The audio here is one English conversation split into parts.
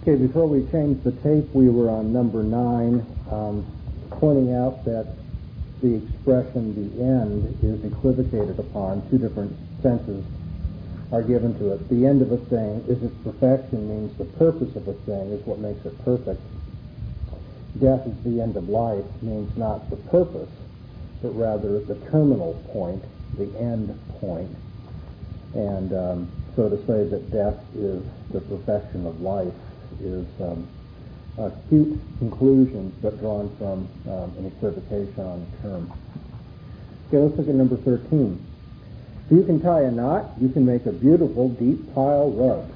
Okay, before we change the tape, we were on number 9, pointing out that the expression "the end" is equivocated upon. Two different senses are given to it. The end of a thing is its perfection, means the purpose of a thing is what makes it perfect. Death is the end of life, means not the purpose, but rather the terminal point, the end point. And so to say that death is the perfection of life is a cute conclusion, but drawn from an equivocation on the term. Okay, let's look at number 13. If you can tie a knot, you can make a beautiful deep pile rug.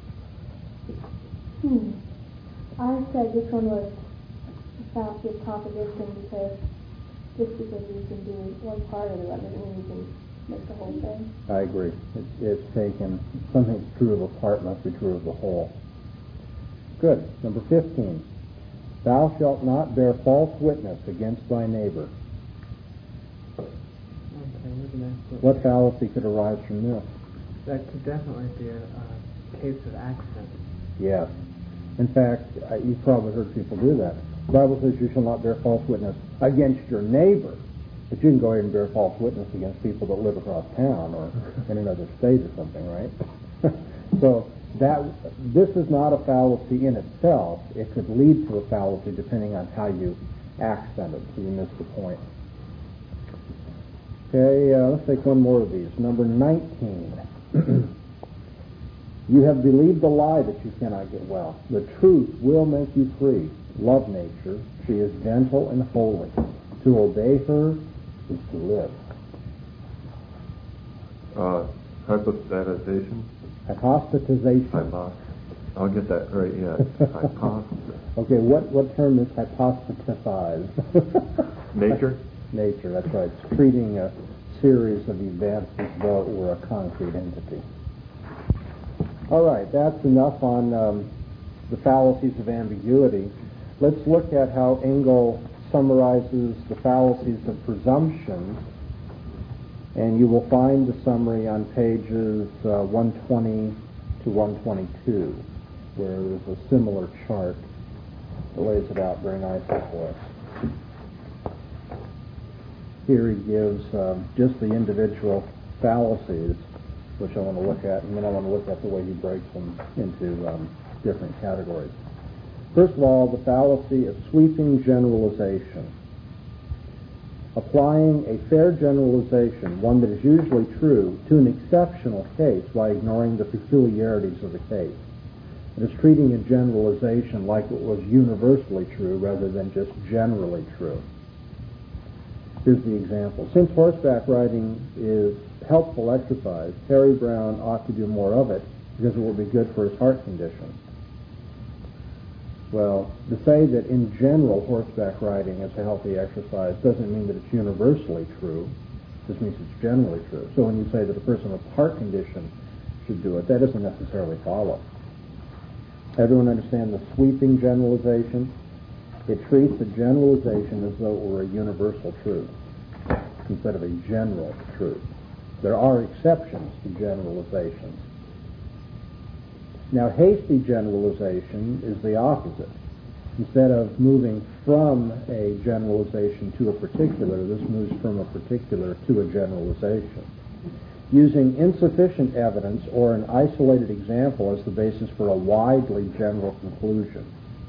I said this one was a fallacy of composition because just because you can do one part of the rug doesn't mean you can make the whole thing. I agree. It's taken, something that's true of a part must be true of the whole. Good. Number 15. Thou shalt not bear false witness against thy neighbor. What fallacy could arise from this? That could definitely be a case of accident. Yes. In fact, you've probably heard people do that. The Bible says you shall not bear false witness against your neighbor, but you can go ahead and bear false witness against people that live across town or in another state or something, right? So this is not a fallacy in itself. It could lead to a fallacy depending on how you accent it, so you miss the point. Okay, let's take one more of these. Number 19. You have believed the lie that you cannot get well. The truth will make you free. Love nature. She is gentle and holy. To obey her is to live. Hypostatization. Hypostatization. I'll get that right, yes. Hypostasis. Okay, what term is hypostatized? Nature? Nature, that's right. It's treating a series of events as though it were a concrete entity. All right, that's enough on the fallacies of ambiguity. Let's look at how Engel summarizes the fallacies of presumption, and you will find the summary on pages 120 to 122, where there's a similar chart that lays it out very nicely for us. Here he gives just the individual fallacies, which I want to look at, and then I want to look at the way he breaks them into different categories. First of all, the fallacy of sweeping generalization. Applying a fair generalization, one that is usually true, to an exceptional case by ignoring the peculiarities of the case. It is treating a generalization like it was universally true rather than just generally true. Here's the example. Since horseback riding is helpful exercise, Harry Brown ought to do more of it because it will be good for his heart condition. Well, to say that in general horseback riding is a healthy exercise doesn't mean that it's universally true. It just means it's generally true. So when you say that a person with heart condition should do it, that doesn't necessarily follow. Everyone understand the sweeping generalization? It treats a generalization as though it were a universal truth instead of a general truth. There are exceptions to generalizations. Now, hasty generalization is the opposite. Instead of moving from a generalization to a particular, this moves from a particular to a generalization. Using insufficient evidence or an isolated example as the basis for a widely general conclusion.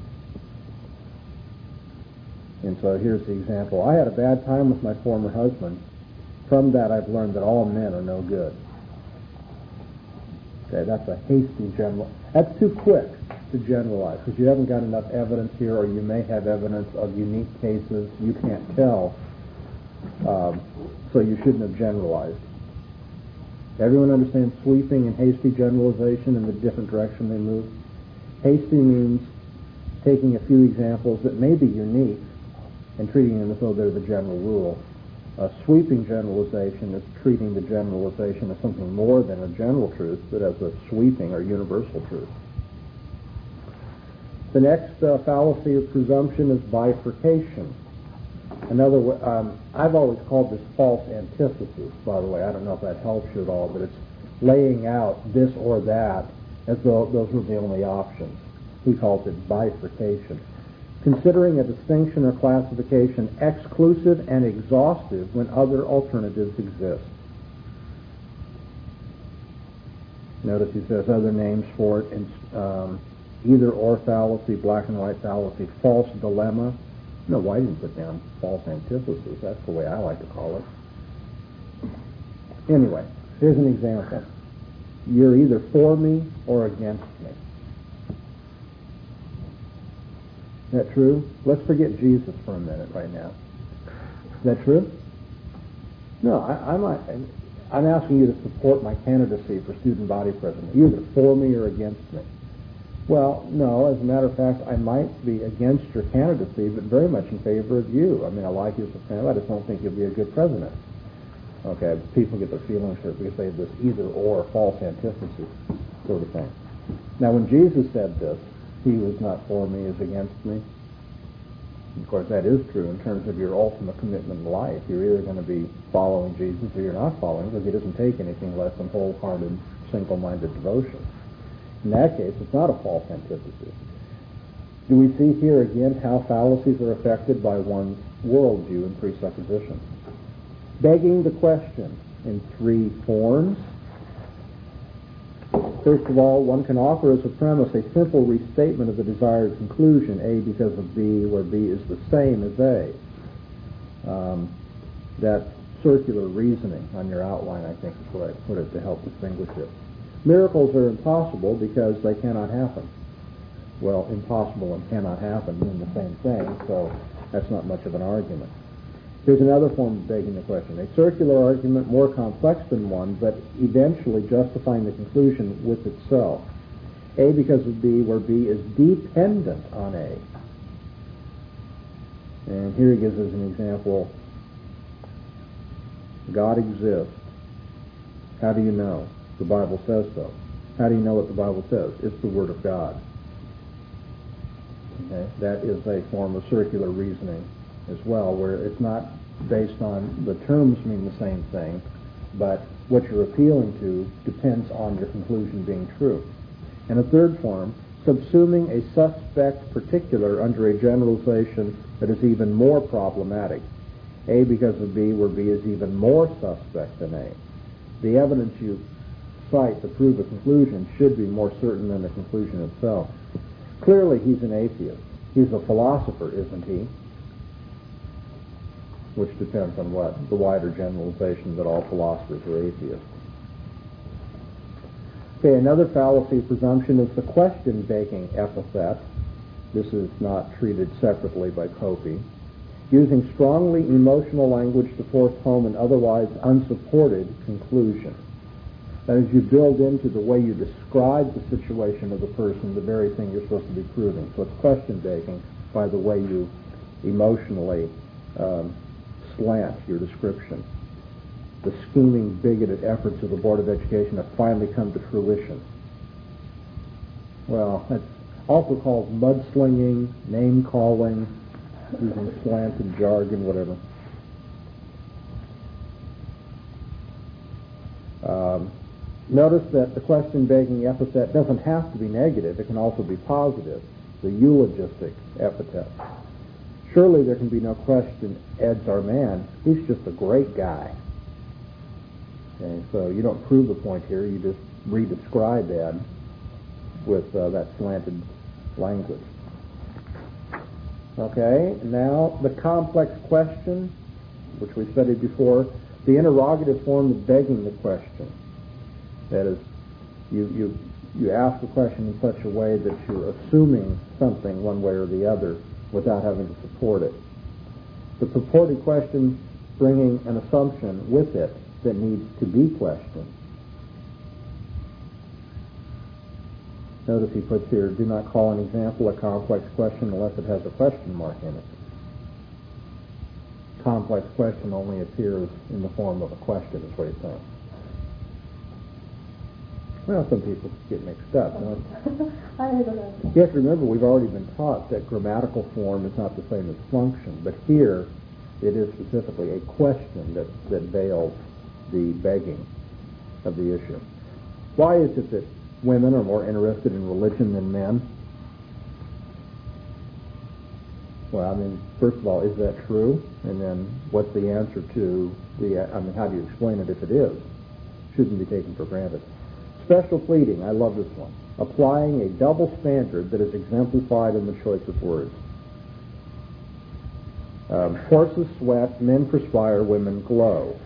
And so here's the example. I had a bad time with my former husband. From that, I've learned that all men are no good. Okay, that's a hasty general. That's too quick to generalize because you haven't got enough evidence here, or you may have evidence of unique cases you can't tell, so you shouldn't have generalized. Everyone understands sweeping and hasty generalization and the different direction they move? Hasty means taking a few examples that may be unique and treating them as though they're the general rule. A sweeping generalization is treating the generalization as something more than a general truth, but as a sweeping or universal truth. The next fallacy of presumption is bifurcation. Another way, I've always called this false antithesis, by the way. I don't know if that helps you at all, but it's laying out this or that as though those were the only options. He calls it bifurcation. Considering a distinction or classification exclusive and exhaustive when other alternatives exist. Notice he says other names for it, either or fallacy, black and white fallacy, false dilemma. No, why didn't put down false antithesis? That's the way I like to call it. Anyway, here's an example. You're either for me or against me. Is that true? Let's forget Jesus for a minute right now. Is that true? No, I'm asking you to support my candidacy for student body president. You're either for me or against me. Well, no, as a matter of fact, I might be against your candidacy, but very much in favor of you. I mean, I like you as a friend. I just don't think you'll be a good president. Okay, people get their feelings hurt because they have this either-or, false antithesis sort of thing. Now, when Jesus said this, he was not for me, is against me. Of course, that is true in terms of your ultimate commitment in life. You're either going to be following Jesus or you're not following, because he doesn't take anything less than wholehearted, single-minded devotion. In that case, it's not a false antithesis. Do we see here again how fallacies are affected by one's worldview and presuppositions? Begging the question in three forms. First of all, one can offer as a premise a simple restatement of the desired conclusion, A because of B, where B is the same as A. That circular reasoning on your outline, I think, is what I put it to help distinguish it. Miracles are impossible because they cannot happen. Well, impossible and cannot happen mean the same thing, so that's not much of an argument. Here's another form of begging the question. A circular argument more complex than one, but eventually justifying the conclusion with itself. A because of B, where B is dependent on A. And here he gives us an example. God exists. How do you know? The Bible says so. How do you know what the Bible says? It's the Word of God. Okay? That is a form of circular reasoning as well, where it's not based on the terms mean the same thing, but what you're appealing to depends on your conclusion being true. And a third form, subsuming a suspect particular under a generalization that is even more problematic. A because of B, where B is even more suspect than A. The evidence you cite to prove a conclusion should be more certain than the conclusion itself. Clearly, he's an atheist. He's a philosopher, isn't he? Which depends on what? The wider generalization that all philosophers are atheists. Okay, another fallacy presumption is the question-begging epithet. This is not treated separately by Copy. Using strongly emotional language to force home an otherwise unsupported conclusion. That is, you build into the way you describe the situation of the person the very thing you're supposed to be proving. So it's question-begging by the way you emotionally slant your description. The scheming, bigoted efforts of the Board of Education have finally come to fruition. Well, that's also called mudslinging, name-calling, using slanted jargon, whatever. Notice that the question-begging epithet doesn't have to be negative. It can also be positive, the eulogistic epithet. Surely there can be no question Ed's our man. He's just a great guy. Okay, so you don't prove the point here. You just re-describe Ed with that slanted language. Okay, now the complex question, which we studied before, the interrogative form of begging the question. That is, you ask the question in such a way that you're assuming something one way or the other without having to support it. The purported question bringing an assumption with it that needs to be questioned. Notice he puts here, do not call an example a complex question unless it has a question mark in it. Complex question only appears in the form of a question, is what he's saying. Well, some people get mixed up. No? I don't know. You have to remember, we've already been taught that grammatical form is not the same as function, but here it is specifically a question that veils the begging of the issue. Why is it that women are more interested in religion than men? Well, I mean, first of all, is that true? And then what's the answer to how do you explain it if it is? Shouldn't be taken for granted. Special pleading, I love this one. Applying a double standard that is exemplified in the choice of words. Horses sweat, men perspire, women glow.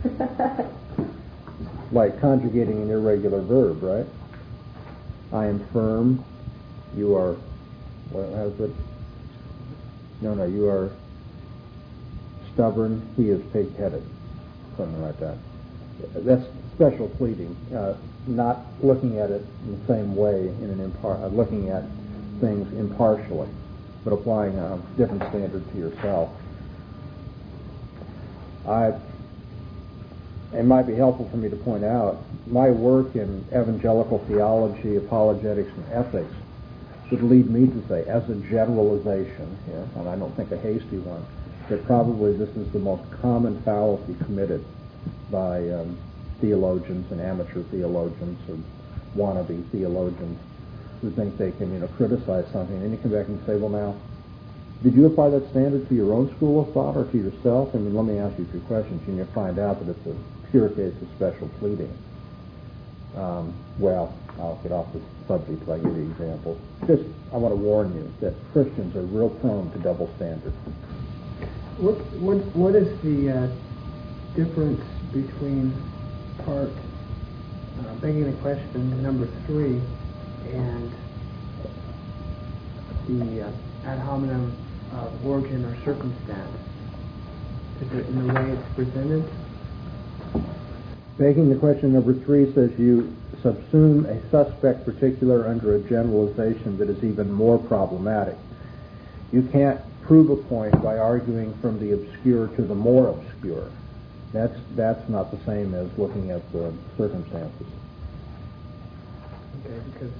Like conjugating an irregular verb, right? I am firm, you are, how is it? No, you are stubborn, he is pig-headed. Something like that. That's special pleading, not looking at it in the same way, looking at things impartially, but applying a different standard to yourself. It might be helpful for me to point out, my work in evangelical theology, apologetics, and ethics would lead me to say, as a generalization, and I don't think a hasty one, that probably this is the most common fallacy committed by theologians and amateur theologians or wannabe theologians who think they can, criticize something, and then you come back and say, well, now, did you apply that standard to your own school of thought or to yourself? I mean, let me ask you a few questions, and you'll find out that it's a pure case of special pleading. Well, I'll get off this subject by giving you examples. Just, I want to warn you that Christians are real prone to double standards. What is the difference between part begging the question number 3 and the ad hominem of origin or circumstance? Is it in the way it's presented? Begging the question number 3 says you subsume a suspect particular under a generalization that is even more problematic. You can't prove a point by arguing from the obscure to the more obscure. That's not the same as looking at the circumstances. Okay, because...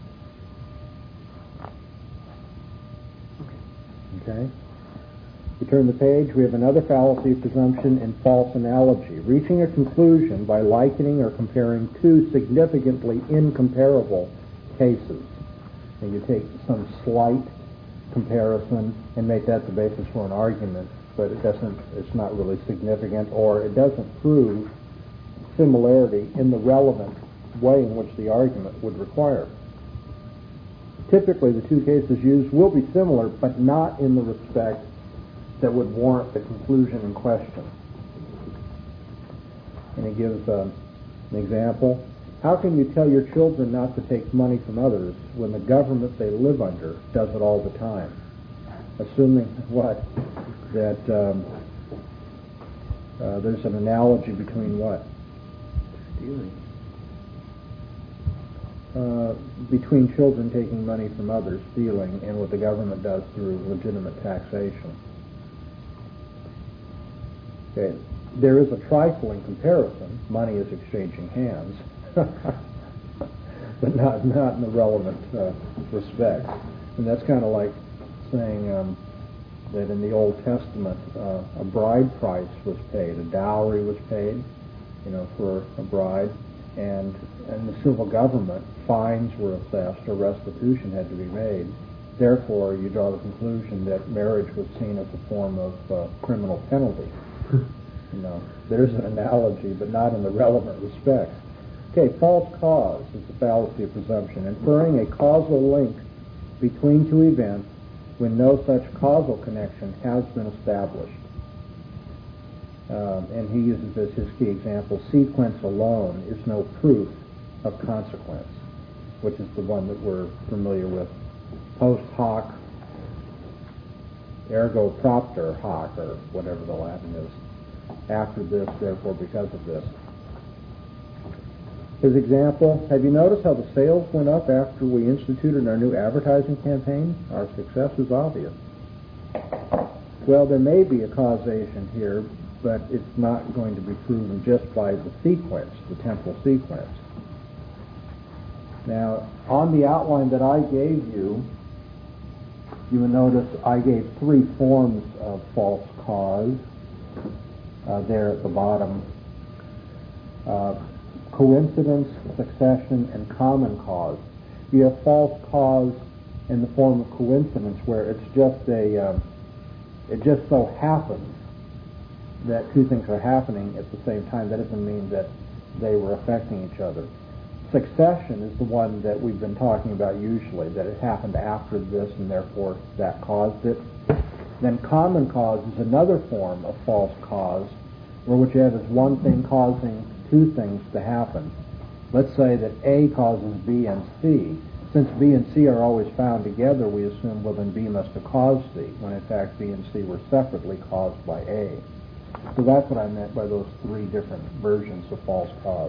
Okay? We turn the page, we have another fallacy of presumption and false analogy. Reaching a conclusion by likening or comparing two significantly incomparable cases. And you take some slight comparison and make that the basis for an argument, but it's not really significant, or it doesn't prove similarity in the relevant way in which the argument would require. Typically, the two cases used will be similar, but not in the respect that would warrant the conclusion in question. And he gives an example. How can you tell your children not to take money from others when the government they live under does it all the time? Assuming what? That there's an analogy between what? Stealing. Between children taking money from others, stealing, and what the government does through legitimate taxation. Okay. There is a trifling comparison. Money is exchanging hands, but not in the relevant respect. And that's kind of like saying that in the Old Testament, a bride price was paid, a dowry was paid, for a bride, and in the civil government, fines were assessed or restitution had to be made. Therefore, you draw the conclusion that marriage was seen as a form of criminal penalty. There's an analogy, but not in the relevant respect. Okay, false cause is the fallacy of presumption, inferring a causal link between two events when no such causal connection has been established. And he uses as his key example, sequence alone is no proof of consequence, which is the one that we're familiar with. Post hoc, ergo propter hoc, or whatever the Latin is. After this, therefore because of this. His example, have you noticed how the sales went up after we instituted our new advertising campaign? Our success is obvious. Well, there may be a causation here, but it's not going to be proven just by the sequence, the temporal sequence. Now, on the outline that I gave you, you will notice I gave 3 forms of false cause there at the bottom. Coincidence, succession, and common cause. You have false cause in the form of coincidence, where it's just It just so happens that two things are happening at the same time. That doesn't mean that they were affecting each other. Succession is the one that we've been talking about usually, that it happened after this and therefore that caused it. Then common cause is another form of false cause, where what you have is one thing causing two things to happen. Let's say that A causes B and C. Since B and C are always found together, we assume, well, then B must have caused C, when in fact B and C were separately caused by A. So that's what I meant by those three different versions of false cause.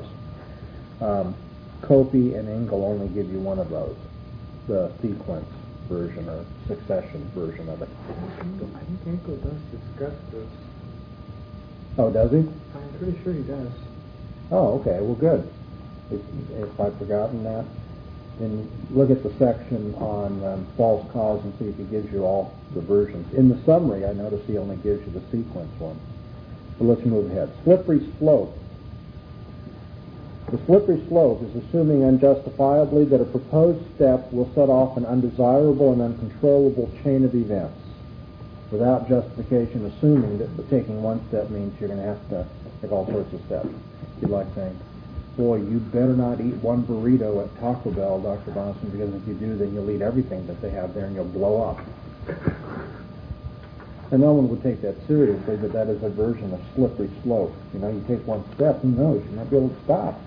Copey and Engel only give you one of those, the sequence version or succession version of it. I think Engel does discuss this. Oh, does he? I'm pretty sure he does. Oh, okay. Well, good. If I've forgotten that, then look at the section on false cause and see if he gives you all the versions. In the summary, I notice he only gives you the sequence one. So let's move ahead. Slippery slope. The slippery slope is assuming unjustifiably that a proposed step will set off an undesirable and uncontrollable chain of events, without justification, assuming that taking one step means you're going to have to take all sorts of steps. You'd like saying, boy, you better not eat one burrito at Taco Bell, Dr. Bonson, because if you do, then you'll eat everything that they have there and you'll blow up. And no one would take that seriously, but that is a version of slippery slope. You know, you take one step, who knows, you might be able to stop.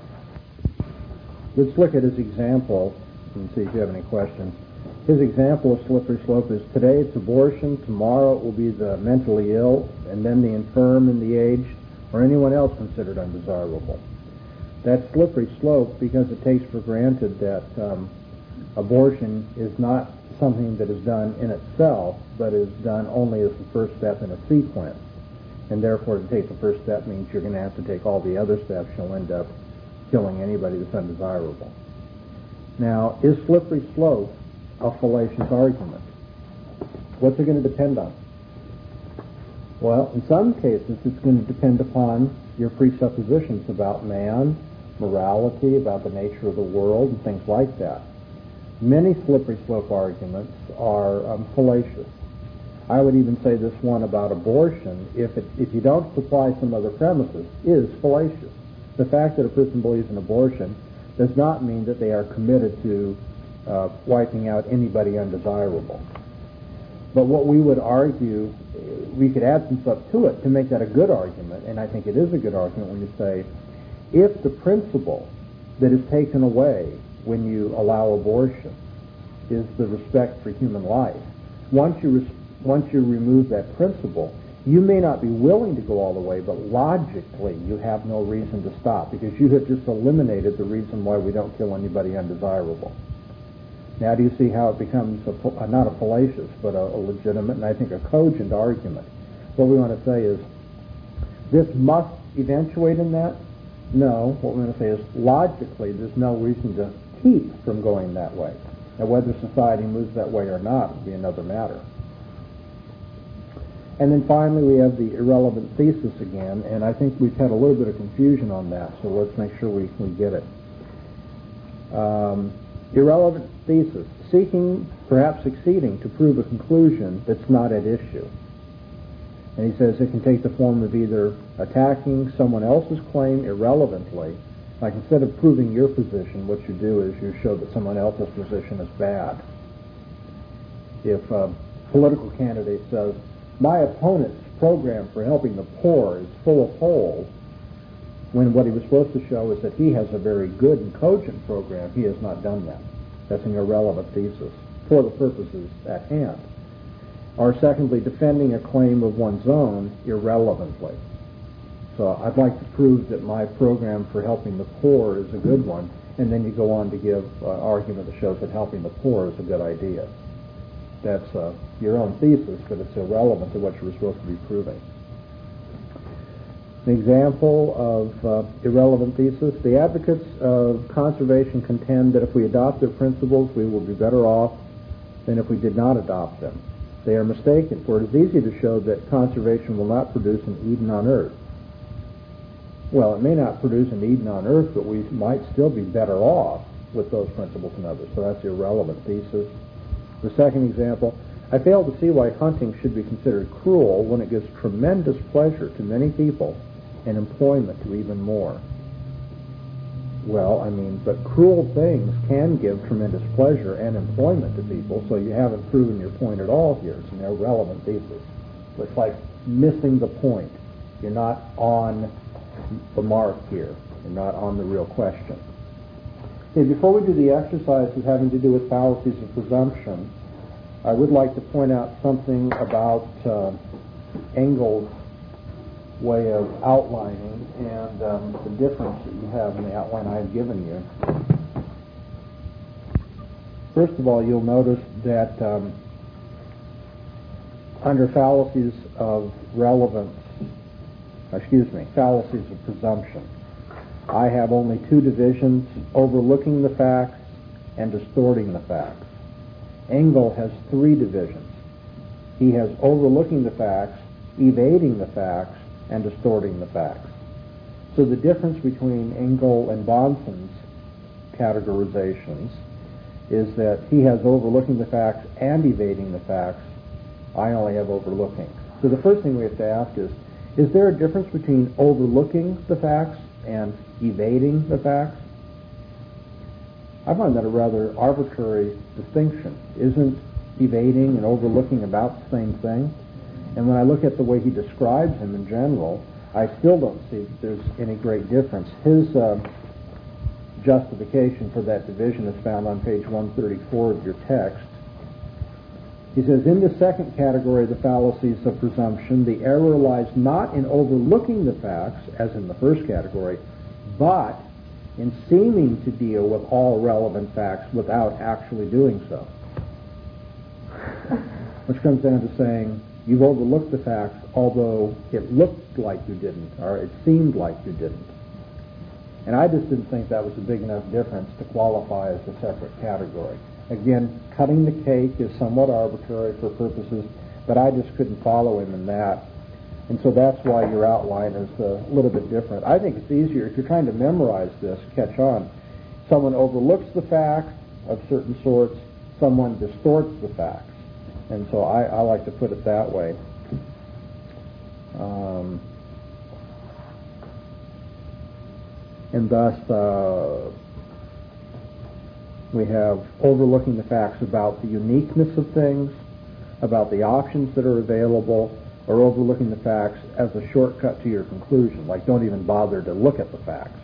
Let's look at his example and see if you have any questions. His example of slippery slope is today it's abortion, tomorrow it will be the mentally ill, and then the infirm and the aged, or anyone else considered undesirable. That's slippery slope because it takes for granted that abortion is not something that is done in itself, but is done only as the first step in a sequence. And therefore, to take the first step means you're going to have to take all the other steps. You'll end up killing anybody that's undesirable. Now, is slippery slope a fallacious argument? What's it going to depend on? Well, in some cases, it's going to depend upon your presuppositions about man, morality, about the nature of the world, and things like that. Many slippery slope arguments are fallacious. I would even say this one about abortion, if you don't supply some other premises, is fallacious. The fact that a person believes in abortion does not mean that they are committed to wiping out anybody undesirable. But what we would argue, we could add some stuff to it to make that a good argument, and I think it is a good argument when you say, if the principle that is taken away when you allow abortion is the respect for human life, once you remove that principle, you may not be willing to go all the way, but logically you have no reason to stop because you have just eliminated the reason why we don't kill anybody undesirable. Now, do you see how it becomes not a fallacious, but a legitimate and I think a cogent argument? What we want to say is, this must eventuate in that? No. What we want to say is, logically, there's no reason to keep from going that way. Now, whether society moves that way or not would be another matter. And then finally, we have the irrelevant thesis again, and I think we've had a little bit of confusion on that, so let's make sure we get it. Irrelevant thesis, seeking, perhaps succeeding, to prove a conclusion that's not at issue. And he says it can take the form of either attacking someone else's claim irrelevantly, like instead of proving your position, what you do is you show that someone else's position is bad. If a political candidate says, my opponent's program for helping the poor is full of holes, when what he was supposed to show is that he has a very good and cogent program, he has not done that. That's an irrelevant thesis for the purposes at hand. Or secondly, defending a claim of one's own irrelevantly. So I'd like to prove that my program for helping the poor is a good one, and then you go on to give an argument that shows that helping the poor is a good idea. That's your own thesis, but it's irrelevant to what you were supposed to be proving. An example of irrelevant thesis, the advocates of conservation contend that if we adopt their principles, we will be better off than if we did not adopt them. They are mistaken, for it is easy to show that conservation will not produce an Eden on earth. Well, it may not produce an Eden on earth, but we might still be better off with those principles and others. So that's the irrelevant thesis. The second example, I fail to see why hunting should be considered cruel when it gives tremendous pleasure to many people and employment to even more. Well, I mean, but cruel things can give tremendous pleasure and employment to people, so you haven't proven your point at all here. It's an irrelevant thesis. It's like missing the point. You're not on the mark here. You're not on the real question. Okay, before we do the exercises having to do with fallacies of presumption, I would like to point out something about Engel's way of outlining and the difference that you have in the outline I've given you. First of all, you'll notice that under fallacies of fallacies of presumption, I have only two divisions: overlooking the facts and distorting the facts. Engel has three divisions. He has overlooking the facts, evading the facts, and distorting the facts. So the difference between Engel and Bahnsen's categorizations is that he has overlooking the facts and evading the facts. I only have overlooking. So the first thing we have to ask is there a difference between overlooking the facts and evading the facts? I find that a rather arbitrary distinction. Isn't evading and overlooking about the same thing? And when I look at the way he describes him in general, I still don't see that there's any great difference. His justification for that division is found on page 134 of your text. He says, in the second category of the fallacies of presumption, the error lies not in overlooking the facts, as in the first category, but in seeming to deal with all relevant facts without actually doing so. Which comes down to saying, you've overlooked the facts, although it looked like you didn't, or it seemed like you didn't. And I just didn't think that was a big enough difference to qualify as a separate category. Again, cutting the cake is somewhat arbitrary for purposes, but I just couldn't follow him in that. And so that's why your outline is a little bit different. I think it's easier, if you're trying to memorize this, catch on. Someone overlooks the facts of certain sorts, someone distorts the facts. And so I like to put it that way. And thus, we have overlooking the facts about the uniqueness of things, about the options that are available, or overlooking the facts as a shortcut to your conclusion, like don't even bother to look at the facts,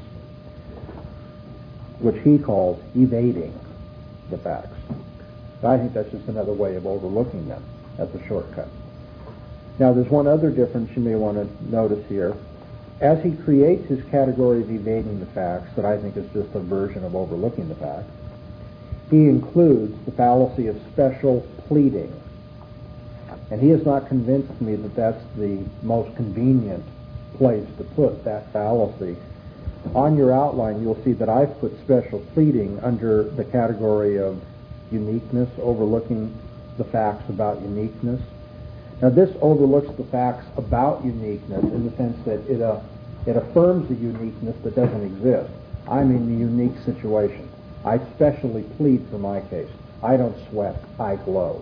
which he calls evading the facts. I think that's just another way of overlooking them as a shortcut. Now, there's one other difference you may want to notice here. As he creates his category of evading the facts, that I think is just a version of overlooking the facts, he includes the fallacy of special pleading. And he has not convinced me that that's the most convenient place to put that fallacy. On your outline, you'll see that I've put special pleading under the category of uniqueness, overlooking the facts about uniqueness. Now, this overlooks the facts about uniqueness in the sense that it affirms a uniqueness that doesn't exist. I'm in a unique situation. I specially plead for my case. I don't sweat. I glow.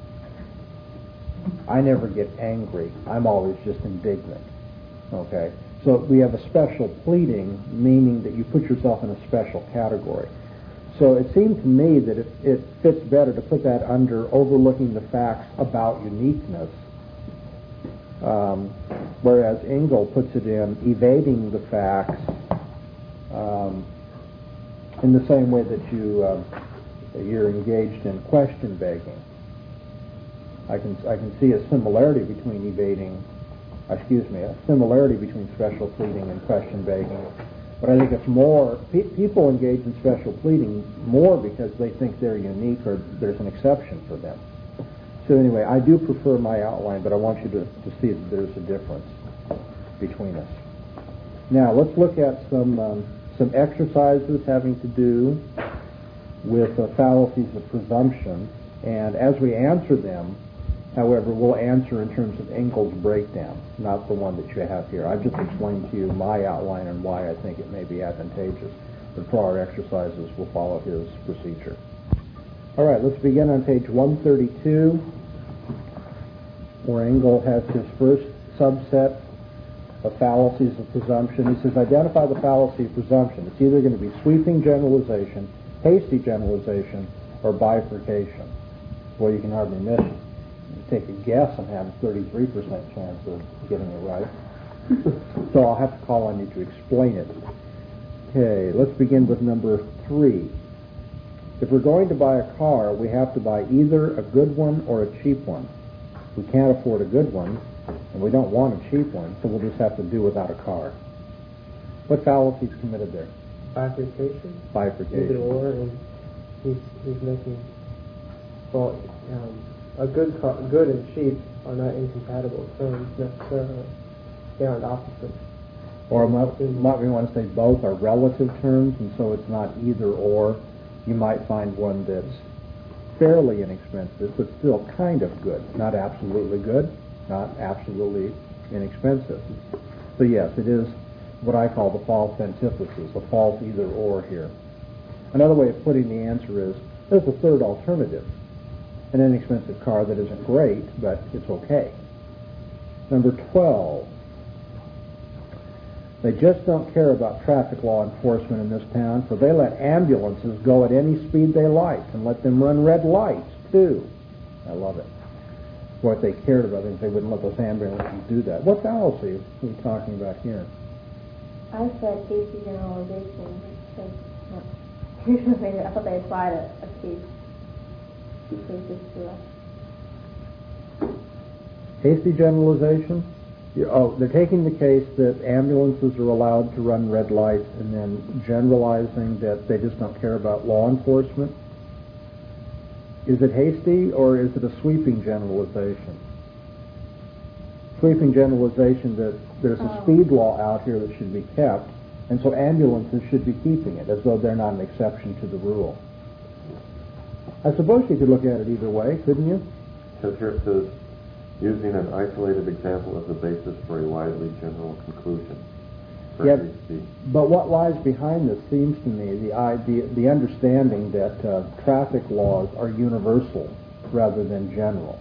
I never get angry. I'm always just indignant. Okay? So we have a special pleading, meaning that you put yourself in a special category. So it seemed to me that it fits better to put that under overlooking the facts about uniqueness, whereas Engel puts it in evading the facts in the same way that you're engaged in question begging. I can see a similarity between a similarity between special pleading and question begging. But I think it's more, people engage in special pleading more because they think they're unique or there's an exception for them. So anyway, I do prefer my outline, but I want you to see that there's a difference between us. Now, let's look at some exercises having to do with fallacies of presumption. And as we answer them, however, we'll answer in terms of Engel's breakdown, not the one that you have here. I've just explained to you my outline and why I think it may be advantageous. But for our exercises, we'll follow his procedure. All right, let's begin on page 132. where Engel has his first subset of fallacies of presumption. He says, identify the fallacy of presumption. It's either going to be sweeping generalization, hasty generalization, or bifurcation. Well, you can hardly miss it. You take a guess and have a 33% chance of getting it right. So I'll have to call on you to explain it. Okay, let's begin with number 3. If we're going to buy a car, we have to buy either a good one or a cheap one. We can't afford a good one, and we don't want a cheap one, so we'll just have to do without a car. What fallacy is committed there? Bifurcation. Bifurcation. Either or, and he's making, well, good and cheap are not incompatible terms necessarily. They aren't opposites. Or might we want to say both are relative terms, and so it's not either or. You might find one that's fairly inexpensive, but still kind of good. Not absolutely good, not absolutely inexpensive. So yes, it is what I call the false antithesis, a false either or here. Another way of putting the answer is, there's a third alternative. An inexpensive car that isn't great, but it's okay. Number 12. They just don't care about traffic law enforcement in this town, so they let ambulances go at any speed they like and let them run red lights, too. I love it. What they cared about, I think they wouldn't let those ambulances do that. What fallacy are we talking about here? I said hasty generalization because usually I thought they applied a case. Two cases to us. Hasty generalization? They're taking the case that ambulances are allowed to run red lights and then generalizing that they just don't care about law enforcement. Is it hasty or is it a sweeping generalization? Sweeping generalization that there's a speed law out here that should be kept, and so ambulances should be keeping it, as though they're not an exception to the rule. I suppose you could look at it either way, couldn't you? Because here it says, using an isolated example as a basis for a widely general conclusion. Yet, but what lies behind this seems to me the understanding that traffic laws are universal rather than general.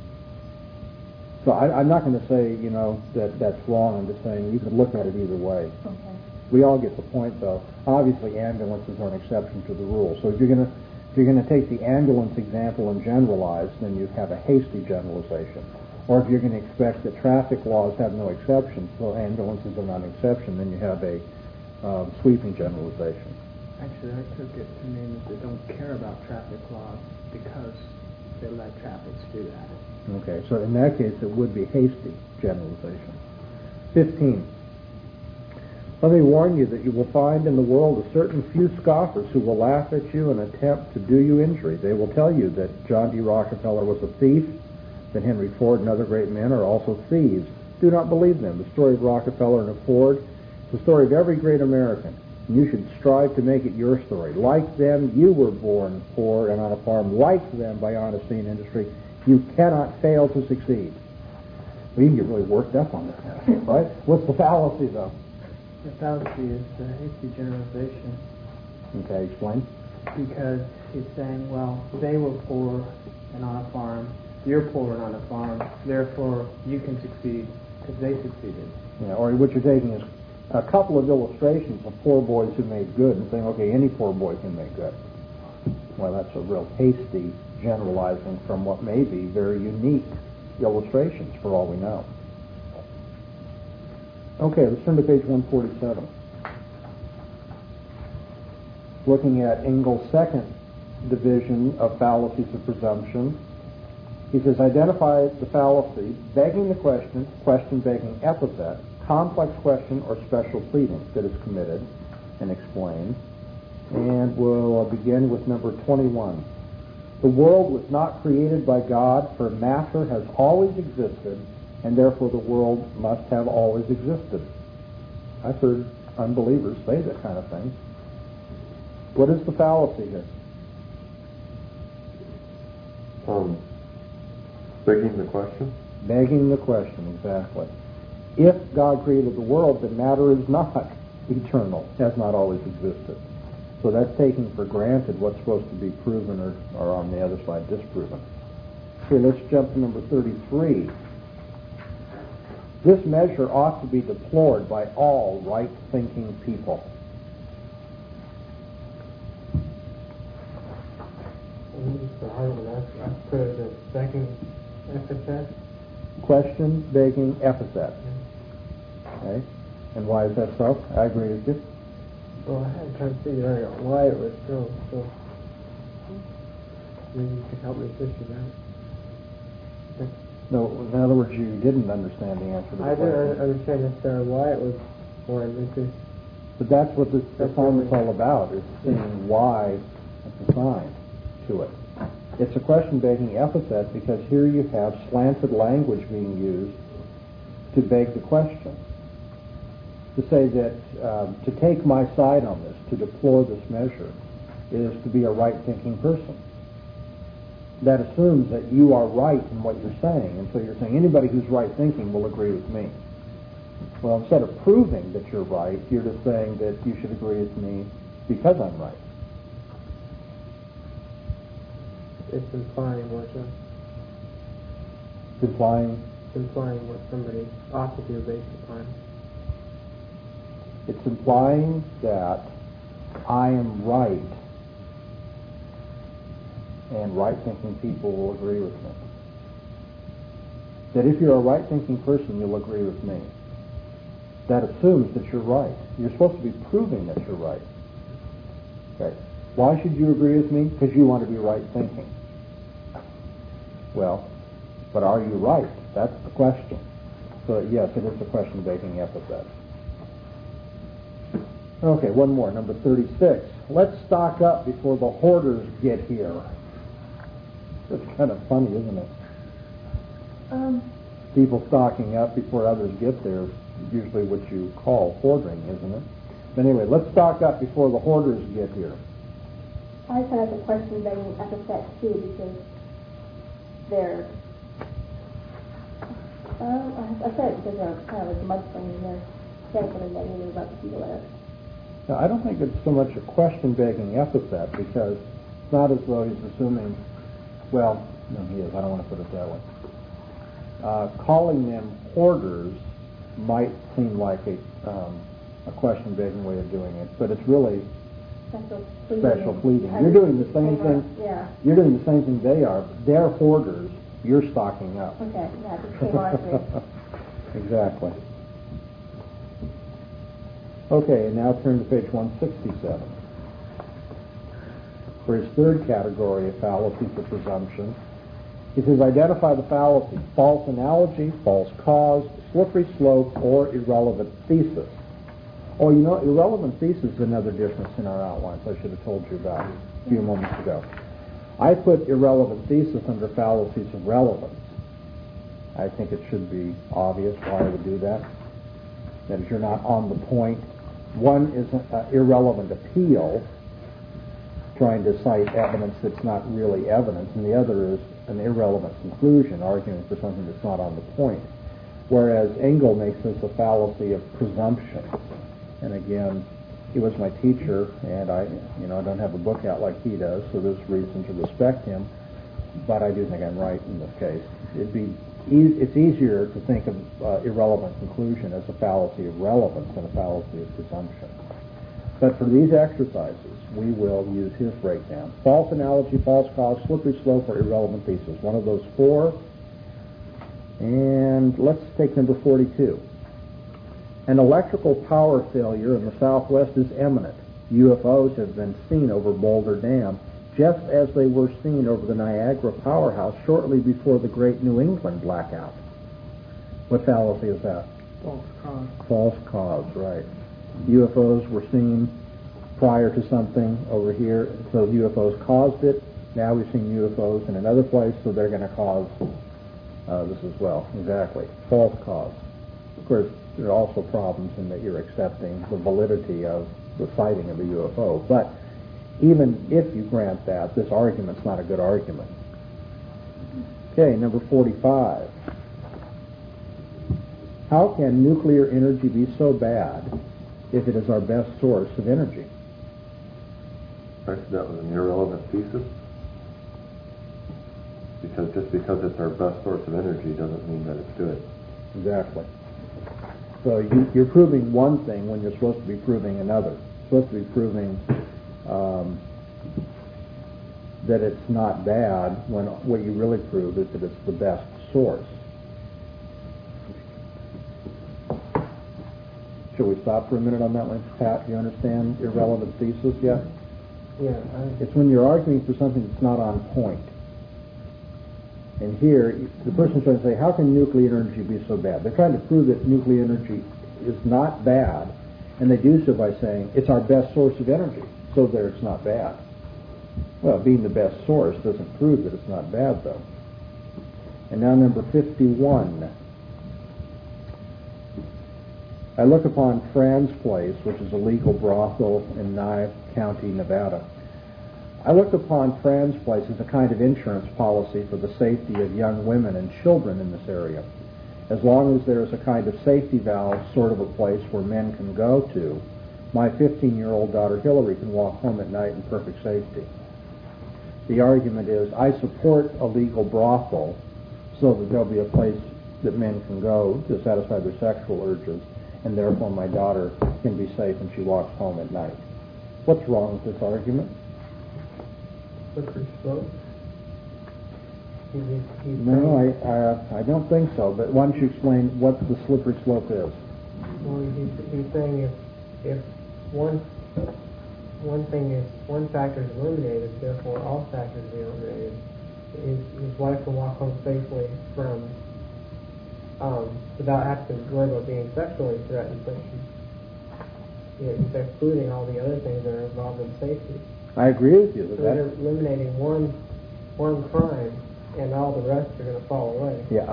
So I'm not going to say, that that's wrong. I'm just saying you could look at it either way. Okay. We all get the point, though. Obviously, ambulances are an exception to the rule. So if you're going to take the ambulance example and generalize, then you have a hasty generalization. Or if you're going to expect that traffic laws have no exceptions, so ambulances are not an exception, then you have a sweeping generalization. Actually, I took it to mean that they don't care about traffic laws because they let traffic do that. Okay, so in that case, it would be hasty generalization. 15. Let me warn you that you will find in the world a certain few scoffers who will laugh at you and attempt to do you injury. They will tell you that John D. Rockefeller was a thief, that Henry Ford and other great men are also thieves. Do not believe them. The story of Rockefeller and of Ford is the story of every great American, and you should strive to make it your story. Like them, you were born poor and on a farm. Like them, by honesty and industry, you cannot fail to succeed. Well, you can get really worked up on that, right? What's the fallacy, though? The fallacy is the hasty generalization. Okay, explain. Because he's saying, well, they were poor and on a farm. You're poor and on a farm. Therefore, you can succeed because they succeeded. Yeah, or what you're taking is a couple of illustrations of poor boys who made good and saying, okay, any poor boy can make good. Well, that's a real hasty generalizing from what may be very unique illustrations for all we know. Okay, let's turn to page 147. Looking at Engel's second division of fallacies of presumption, he says, identify the fallacy, begging the question begging epithet, complex question, or special pleading that is committed and explained. And we'll begin with number 21. The world was not created by God, for matter has always existed, and therefore the world must have always existed. I've heard unbelievers say that kind of thing. What is the fallacy here? Begging the question? Begging the question, exactly. If God created the world, then matter is not eternal, has not always existed. So that's taking for granted what's supposed to be proven or on the other side disproven. Okay, let's jump to number 33. This measure ought to be deplored by all right-thinking people. I put it as a second epithet. Question-begging epithet. Okay? And why is that so? I agree with you. Well, I had trying to figure out why it was so. Maybe you could help me figure that. No, in other words, you didn't understand the answer to the I question. didn't understand necessarily why it was one. But that's what this assignment's all about, is seeing why it's assigned to it. It's a question-begging epithet because here you have slanted language being used to beg the question. To say that, to take my side on this, to deplore this measure, is to be a right-thinking person. That assumes that you are right in what you're saying, and so you're saying anybody who's right-thinking will agree with me. Well, instead of proving that you're right, you're just saying that you should agree with me because I'm right. It's implying what somebody ought to do based upon. It's implying that I am right, and right-thinking people will agree with me. That if you're a right-thinking person, you'll agree with me. That assumes that you're right. You're supposed to be proving that you're right. Okay. Why should you agree with me? Because you want to be right-thinking. Well, but are you right? That's the question. So yes, it is a question-begging epithet. Okay, one more, number 36. Let's stock up before the hoarders get here. It's kind of funny, isn't it? People stocking up before others get there is usually what you call hoarding, isn't it? But anyway, let's stock up before the hoarders get here. I said as a question-begging epithet too, because they're. I said it because they're kind of like mudslinging. They're saying something negative about the people there. Now, I don't think it's so much a question-begging epithet because it's not as though he's assuming. Well, no, he is. I don't want to put it that way. Calling them hoarders might seem like a question-begging way of doing it, but it's really special pleading. You're doing the same thing. Yeah. You're doing the same thing they are. They're hoarders. You're stocking up. Okay. Yeah. Just came on to me. Exactly. Okay, and now turn to page 167. For his third category of fallacies or presumptions, he says identify the fallacy: false analogy, false cause, slippery slope, or irrelevant thesis. Oh, you know, irrelevant thesis is another difference in our outlines I should have told you about a few moments ago. I put irrelevant thesis under fallacies of relevance. I think it should be obvious why I would do that. That is, you're not on the point. One is an irrelevant appeal, trying to cite evidence that's not really evidence, and the other is an irrelevant conclusion, arguing for something that's not on the point. Whereas Engel makes this a fallacy of presumption. And again, he was my teacher, and I don't have a book out like he does, so there's reason to respect him. But I do think I'm right in this case. It's easier to think of irrelevant conclusion as a fallacy of relevance than a fallacy of presumption. But for these exercises, we will use his breakdown. False analogy, false cause, slippery slope, or irrelevant thesis. One of those four. And let's take number 42. An electrical power failure in the Southwest is imminent. UFOs have been seen over Boulder Dam, just as they were seen over the Niagara powerhouse shortly before the Great New England blackout. What fallacy is that? False cause. False cause, right. UFOs were seen prior to something over here, so UFOs caused it. Now we've seen UFOs in another place, so they're going to cause this as well. Exactly. False cause. Of course, there are also problems in that you're accepting the validity of the sighting of a UFO. But even if you grant that, this argument's not a good argument. Okay, number 45. How can nuclear energy be so bad if it is our best source of energy? I said that was an irrelevant thesis. Because just because it's our best source of energy doesn't mean that it's good. Exactly. So you're proving one thing when you're supposed to be proving another. You're supposed to be proving that it's not bad when what you really prove is that it's the best source. Shall we stop for a minute on that one? Pat, do you understand irrelevant thesis yet? Yeah. It's when you're arguing for something that's not on point. And here, the person's trying to say, how can nuclear energy be so bad? They're trying to prove that nuclear energy is not bad, and they do so by saying it's our best source of energy, so there it's not bad. Well, being the best source doesn't prove that it's not bad, though. And now number 51. I look upon Fran's Place, which is a legal brothel in Nye County, Nevada. I look upon Fran's Place as a kind of insurance policy for the safety of young women and children in this area. As long as there is a kind of safety valve, sort of a place where men can go to, my 15-year-old daughter Hillary can walk home at night in perfect safety. The argument is, I support a legal brothel so that there'll be a place that men can go to satisfy their sexual urges, and therefore my daughter can be safe when she walks home at night. What's wrong with this argument? Slippery slope. No, I don't think so. But why don't you explain what the slippery slope is? Well, he's saying if one factor is eliminated, therefore all factors are eliminated. His wife can walk home safely from without having to worry about being sexually threatened, but he's excluding all the other things that are involved in safety. I agree with you. So they're eliminating one crime, and all the rest are going to fall away. Yeah,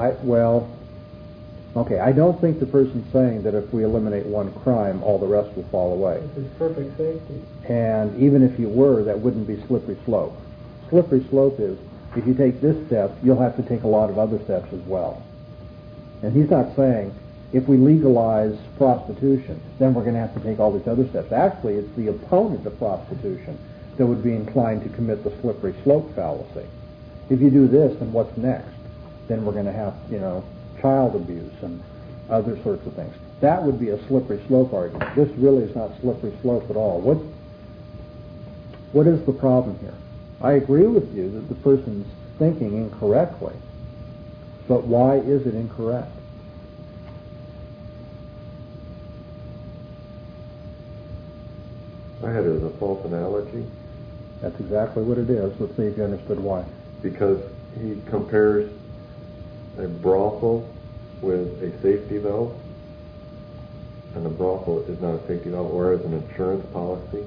I don't think the person's saying that if we eliminate one crime, all the rest will fall away. This is perfect safety. And even if you were, that wouldn't be slippery slope. Slippery slope is, if you take this step, you'll have to take a lot of other steps as well. And he's not saying, if we legalize prostitution, then we're going to have to take all these other steps. Actually, it's the opponent of prostitution that would be inclined to commit the slippery slope fallacy. If you do this, then what's next? Then we're going to have, child abuse and other sorts of things. That would be a slippery slope argument. This really is not slippery slope at all. What is the problem here? I agree with you that the person's thinking incorrectly, but why is it incorrect? I had it as a false analogy. That's exactly what it is. Let's see if you understood why. Because he compares a brothel with a safety valve, and a brothel is not a safety valve, or as an insurance policy.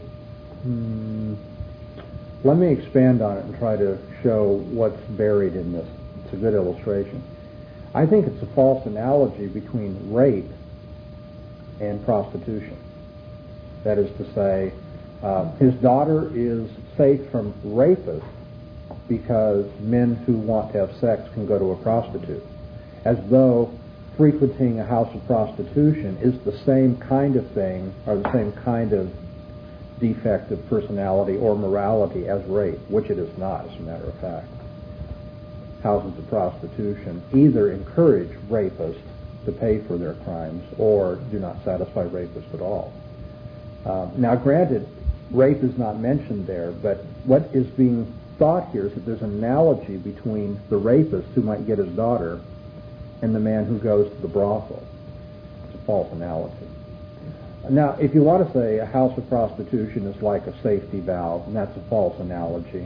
Let me expand on it and try to show what's buried in this. It's a good illustration. I think it's a false analogy between rape and prostitution. That is to say, his daughter is safe from rapists because men who want to have sex can go to a prostitute, as though frequenting a house of prostitution is the same kind of thing or the same kind of defect of personality or morality as rape, which it is not, as a matter of fact. Houses of prostitution either encourage rapists to pay for their crimes or do not satisfy rapists at all. Now, granted, rape is not mentioned there, but what is being thought here is that there's an analogy between the rapist who might get his daughter and the man who goes to the brothel. It's a false analogy. Now, if you want to say a house of prostitution is like a safety valve, and that's a false analogy,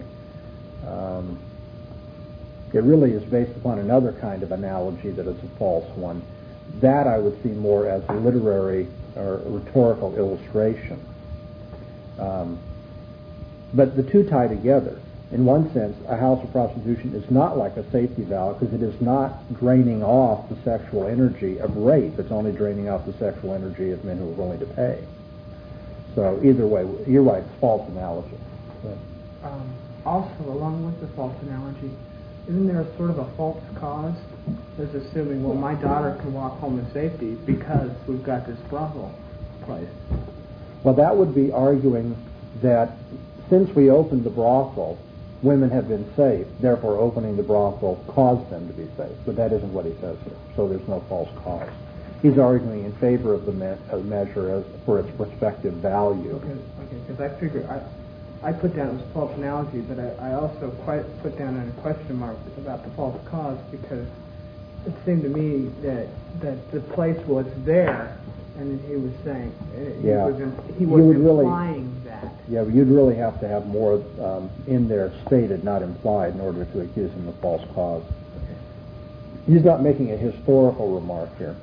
it really is based upon another kind of analogy that is a false one. That I would see more as a literary or rhetorical illustration. But the two tie together. In one sense, a house of prostitution is not like a safety valve because it is not draining off the sexual energy of rape. It's only draining off the sexual energy of men who are willing to pay. So either way, you're right, it's false analogy. Also, along with the false analogy, isn't there a sort of a false cause? There's assuming, well, my daughter can walk home in safety because we've got this brothel place. Well, that would be arguing that since we opened the brothel, women have been safe, therefore opening the brothel caused them to be safe. But that isn't what he says here, so there's no false cause. He's arguing in favor of the measure as for its prospective value. Okay, because I figure I put down it was false analogy, but I also put down a question mark about the false cause because it seemed to me that the place was there, and he was saying he was implying that. Yeah, but you'd really have to have more in there stated, not implied, in order to accuse him of false cause. He's not making a historical remark here.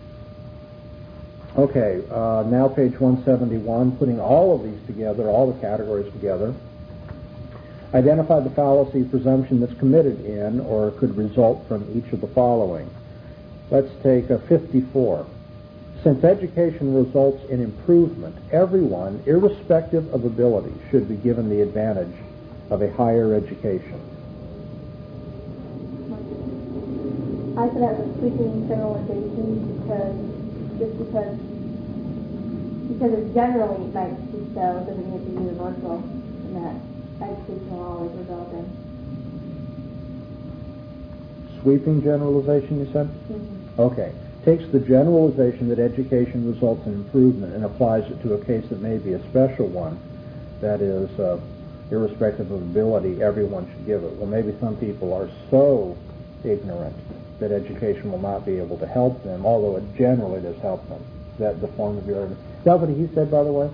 Okay, now page 171, putting all of these together, all the categories together. Identify the fallacy presumption that's committed in or could result from each of the following. Let's take a 54. Since education results in improvement, everyone, irrespective of ability, should be given the advantage of a higher education. I said that was a sweeping generalization because it's generally nice to do so doesn't mean it's universal in that education will always result in. Sweeping generalization, you said? Mm-hmm. Okay. Takes the generalization that education results in improvement and applies it to a case that may be a special one, that is, irrespective of ability, everyone should give it. Well, maybe some people are so ignorant that education will not be able to help them, although it generally does help them. Is that the form of your argument? Is that what he said, by the way?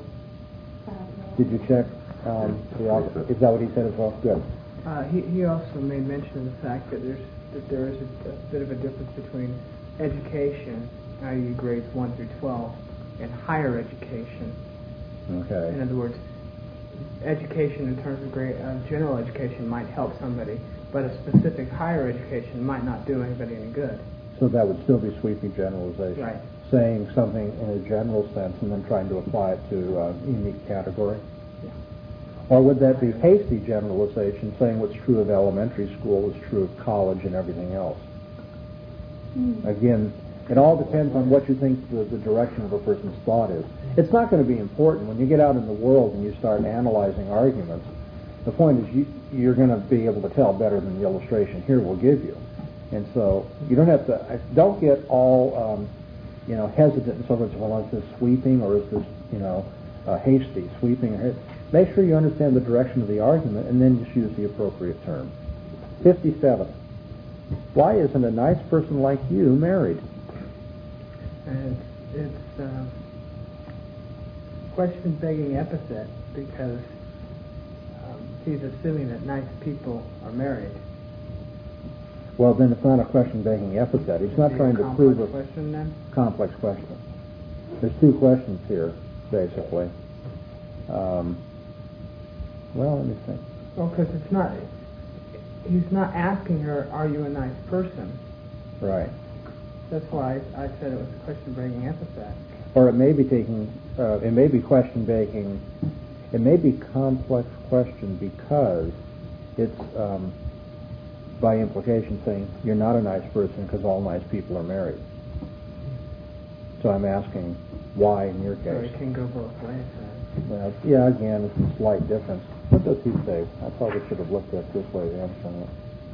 Did you check? Is that what he said as well? Good. He also made mention of the fact that there is a bit of a difference between education, i.e. grades 1 through 12, and higher education. Okay. In other words, education in terms of general education might help somebody, but a specific higher education might not do anybody any good. So that would still be sweeping generalization. Right. Saying something in a general sense and then trying to apply it to a unique category. Yeah. Or would that be hasty generalization, saying what's true of elementary school is true of college and everything else? Again, it all depends on what you think the direction of a person's thought is. It's not going to be important. When you get out in the world and you start analyzing arguments, the point is you're going to be able to tell better than the illustration here will give you. And so you don't get all hesitant and so forth. Well, is this sweeping or is this hasty? Sweeping or hasty? Make sure you understand the direction of the argument and then just use the appropriate term. 57. Why isn't a nice person like you married? And it's a question-begging epithet because he's assuming that nice people are married. Well, then it's not a question-begging epithet. He's not trying to prove a question, then? Complex question. There's two questions here, basically. Well, let me think. Well, because it's not. He's not asking her, "Are you a nice person?" Right. That's why I said it was a question-begging epithet. Or it may be it may be question-begging. It may be complex question because it's by implication saying you're not a nice person because all nice people are married. So I'm asking why in your case. So it can go both ways. Well, yeah, again, it's a slight difference. What does he say? I probably should have looked at this way to answer it.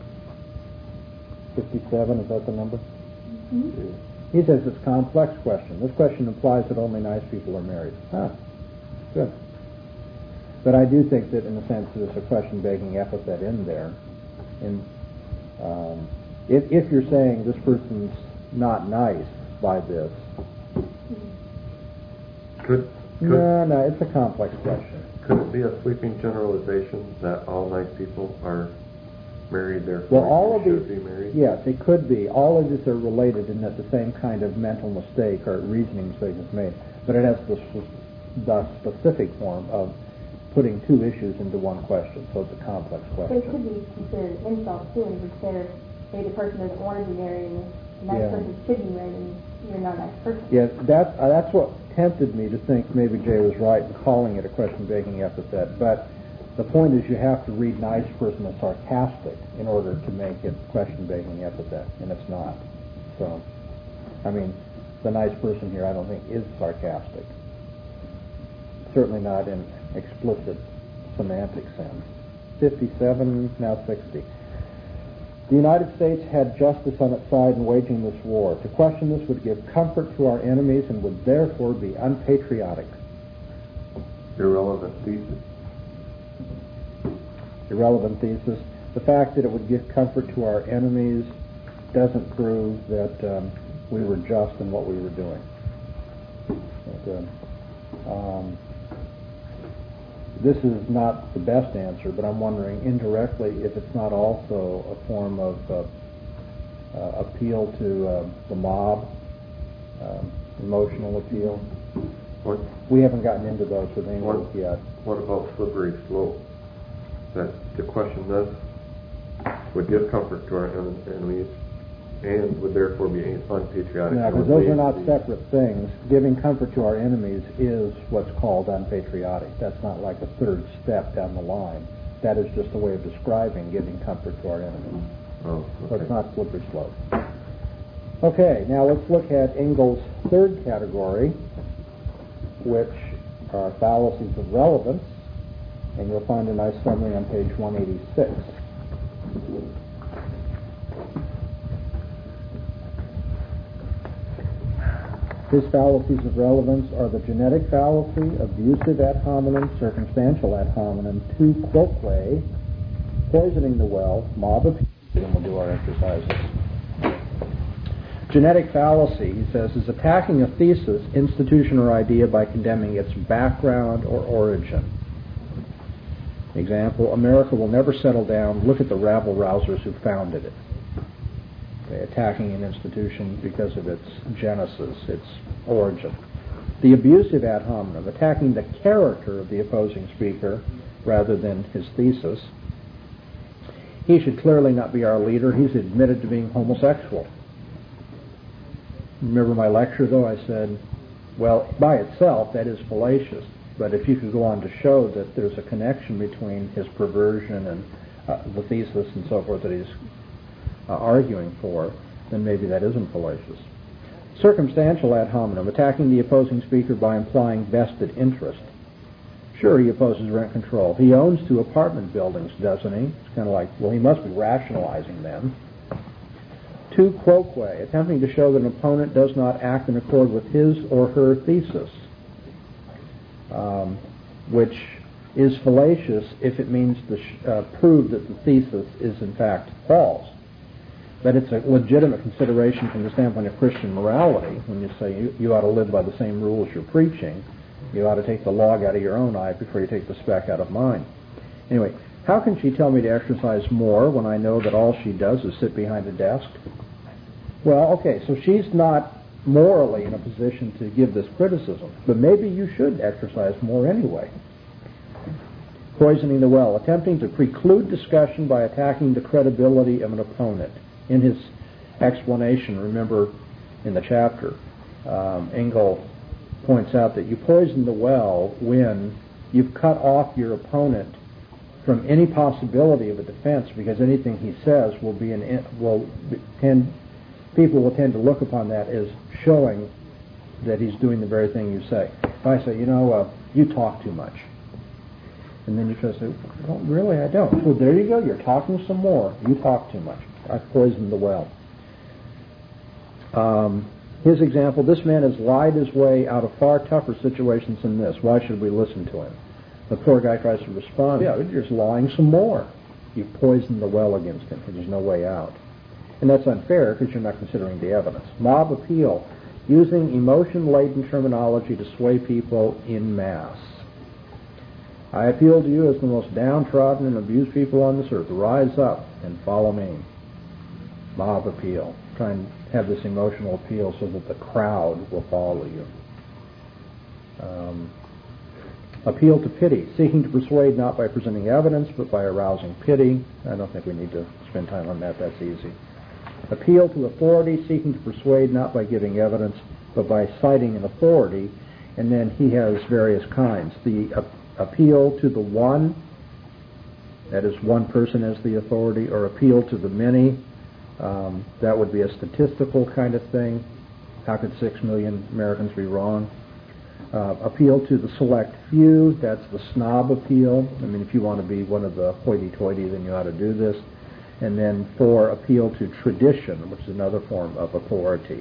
57, is that the number? Mm-hmm. He says it's a complex question. This question implies that only nice people are married. Good. But I do think that in a sense there's a question-begging epithet in there. And if you're saying this person's not nice by this, no, it's a complex question. Could it be a sweeping generalization that all nice people are married, therefore all of should these, be married? Yes, it could be. All of these are related in that the same kind of mental mistake or reasoning mistake is made, but it has the specific form of putting two issues into one question, so it's a complex question. But it could be considered an insult too, and considered maybe the person doesn't want to be married and the nice person should be married and you're not a nice person. Yes, that's what tempted me to think maybe Jay was right in calling it a question-begging epithet, but the point is you have to read nice person as sarcastic in order to make it question-begging epithet, and it's not. So, I mean, the nice person here I don't think is sarcastic. Certainly not in explicit semantic sense. 57, now 60. The United States had justice on its side in waging this war. To question this would give comfort to our enemies and would therefore be unpatriotic. Irrelevant thesis. Irrelevant thesis. The fact that it would give comfort to our enemies doesn't prove that we were just in what we were doing. This is not the best answer, but I'm wondering indirectly if it's not also a form of appeal to the mob, emotional appeal. What? We haven't gotten into those with Engels yet. What about slippery slope? That the question does would give comfort to our enemies and would therefore be unpatriotic. No, because those are not separate things. Giving comfort to our enemies is what's called unpatriotic. That's not like a third step down the line. That is just a way of describing giving comfort to our enemies. Oh, okay. So it's not slippery slope. Okay, now let's look at Engels' third category, which are fallacies of relevance, and you'll find a nice summary on page 186. His fallacies of relevance are the genetic fallacy, abusive ad hominem, circumstantial ad hominem, tu quoque, poisoning the well, mob appeal, and we'll do our exercises. Genetic fallacy, he says, is attacking a thesis, institution, or idea by condemning its background or origin. Example, America will never settle down. Look at the rabble-rousers who founded it. Okay, attacking an institution because of its genesis, its origin. The abusive ad hominem, attacking the character of the opposing speaker rather than his thesis. He should clearly not be our leader. He's admitted to being homosexual. Remember my lecture, though? I said, well, by itself, that is fallacious. But if you could go on to show that there's a connection between his perversion and the thesis and so forth that he's arguing for, then maybe that isn't fallacious. Circumstantial ad hominem, attacking the opposing speaker by implying vested interest. Sure, he opposes rent control. He owns 2 apartment buildings, doesn't he? It's kind of like, well, he must be rationalizing them. Tu quoque, attempting to show that an opponent does not act in accord with his or her thesis, which is fallacious if it means to prove that the thesis is in fact false. But it's a legitimate consideration from the standpoint of Christian morality. When you say you ought to live by the same rules you're preaching, you ought to take the log out of your own eye before you take the speck out of mine. Anyway, how can she tell me to exercise more when I know that all she does is sit behind a desk? Well, okay, so she's not morally in a position to give this criticism, but maybe you should exercise more anyway. Poisoning the well, attempting to preclude discussion by attacking the credibility of an opponent. In his explanation, remember in the chapter, Engel points out that you poison the well when you've cut off your opponent from any possibility of a defense, because anything he says people will tend to look upon that as showing that he's doing the very thing you say. If I say, you talk too much, and then you try to say, well, really, I don't. Well, there you go. You're talking some more. You talk too much. I've poisoned the well. His example, this man has lied his way out of far tougher situations than this. Why should we listen to him? The poor guy tries to respond, yeah, you're just lying some more. You've poisoned the well against him. There's no way out. And that's unfair because you're not considering the evidence. Mob appeal, using emotion-laden terminology to sway people in mass. I appeal to you as the most downtrodden and abused people on this earth. Rise up and follow me. Mob appeal. Try and have this emotional appeal so that the crowd will follow you. Appeal to pity, seeking to persuade not by presenting evidence but by arousing pity. I don't think we need to spend time on that. That's easy. Appeal to authority, seeking to persuade not by giving evidence but by citing an authority. And then he has various kinds. The appeal to the one, that is one person as the authority, or appeal to the many. That would be a statistical kind of thing. How could 6 million Americans be wrong? Appeal to the select few, that's the snob appeal. I mean, if you want to be one of the hoity-toity, then you ought to do this. And then 4, appeal to tradition, which is another form of authority.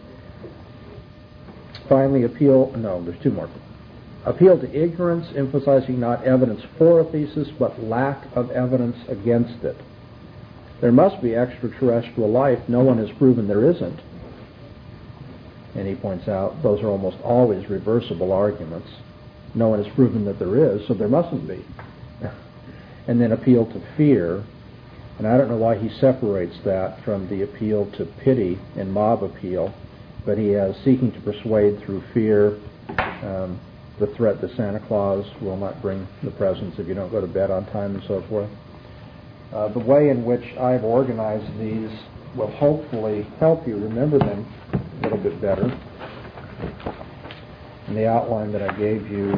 Finally, there's 2 more. Appeal to ignorance, emphasizing not evidence for a thesis, but lack of evidence against it. There must be extraterrestrial life. No one has proven there isn't. And he points out those are almost always reversible arguments. No one has proven that there is, so there mustn't be. And then appeal to fear. And I don't know why he separates that from the appeal to pity and mob appeal, but he has seeking to persuade through fear, the threat that Santa Claus will not bring the presents if you don't go to bed on time and so forth. The way in which I've organized these will hopefully help you remember them a little bit better. In the outline that I gave you,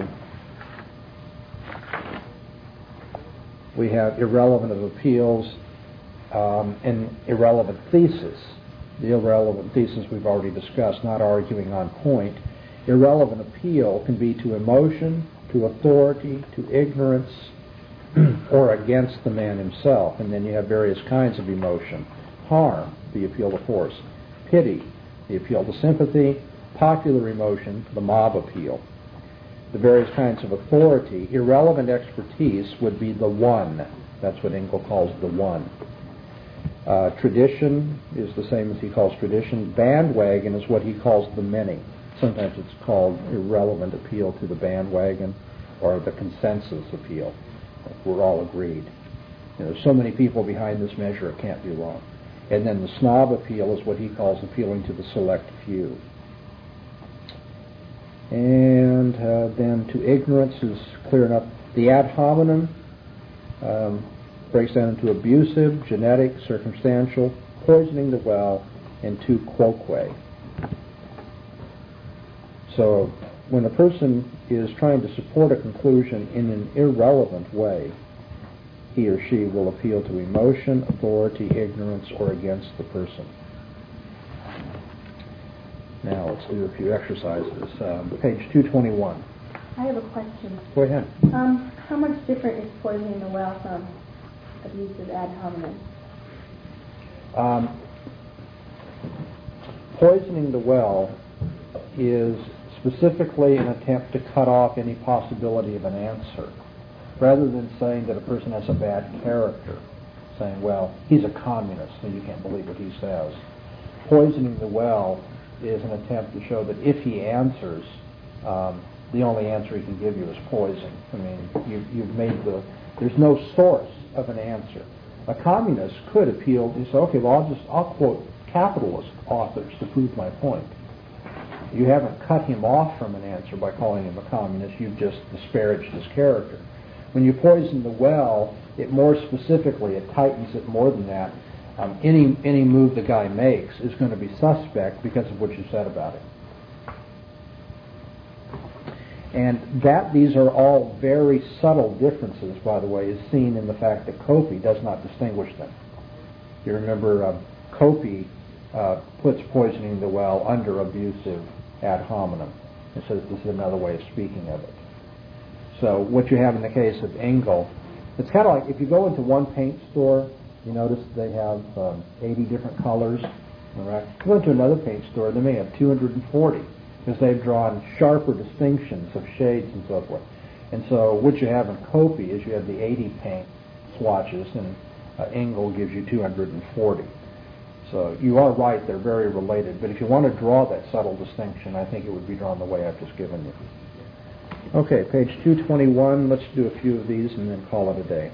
we have irrelevant of appeals and irrelevant thesis. The irrelevant thesis we've already discussed, not arguing on point. Irrelevant appeal can be to emotion, to authority, to ignorance, or against the man himself. And then you have various kinds of emotion. Harm, the appeal to force. Pity, the appeal to sympathy. Popular emotion, the mob appeal. The various kinds of authority. Irrelevant expertise would be the one. That's what Engel calls the one. Tradition is the same as he calls tradition. Bandwagon is what he calls the many. Sometimes it's called irrelevant appeal to the bandwagon or the consensus appeal. We're all agreed. There's so many people behind this measure, it can't be wrong. And then the snob appeal is what he calls appealing to the select few. And then to ignorance is clear enough. The ad hominem breaks down into abusive, genetic, circumstantial, poisoning the well, and tu quoque. So when a person is trying to support a conclusion in an irrelevant way, he or she will appeal to emotion, authority, ignorance, or against the person. Now let's do a few exercises. Page 221. I have a question. Go ahead. How much different is poisoning the well from abusive ad hominem? Poisoning the well is specifically an attempt to cut off any possibility of an answer, rather than saying that a person has a bad character, saying, well, he's a communist, so you can't believe what he says. Poisoning the well is an attempt to show that if he answers, the only answer he can give you is poison. I mean, you've made there's no source of an answer. A communist could appeal to say, okay, well, I'll quote capitalist authors to prove my point. You haven't cut him off from an answer by calling him a communist. You've just disparaged his character. When you poison the well, it more specifically, it tightens it more than that. Any move the guy makes is going to be suspect because of what you said about it. And these are all very subtle differences, by the way, is seen in the fact that Copey does not distinguish them. You remember Copey puts poisoning the well under abusive ad hominem. It says this is another way of speaking of it. So what you have in the case of Engel, it's kind of like if you go into one paint store, you notice they have 80 different colors. All right? You go into another paint store, they may have 240 because they've drawn sharper distinctions of shades and so forth. And so what you have in Copey is you have the 80 paint swatches, and Engel gives you 240. So you are right, they're very related. But if you want to draw that subtle distinction, I think it would be drawn the way I've just given you. Okay, page 221. Let's do a few of these and then call it a day.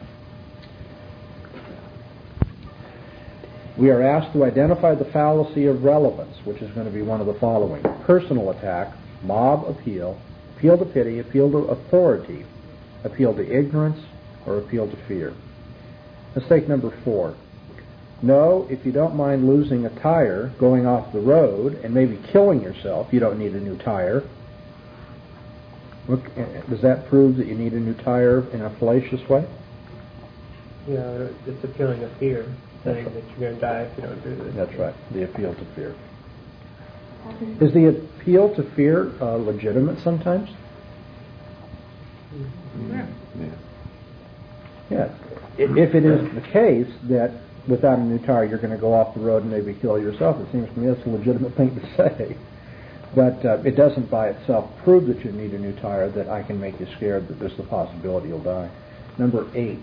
We are asked to identify the fallacy of relevance, which is going to be one of the following: personal attack, mob appeal, appeal to pity, appeal to authority, appeal to ignorance, or appeal to fear. Let's take number 4. No, if you don't mind losing a tire, going off the road, and maybe killing yourself, you don't need a new tire. Look, does that prove that you need a new tire in a fallacious way? Yeah, it's appealing to fear, saying that you're going to die if you don't do this. That's right, the appeal to fear. Is the appeal to fear legitimate sometimes? Mm-hmm. Yeah. if it is the case that without a new tire you're going to go off the road and maybe kill yourself, it seems to me that's a legitimate thing to say. But it doesn't by itself prove that you need a new tire, that I can make you scared that there's the possibility you'll die. Number 8.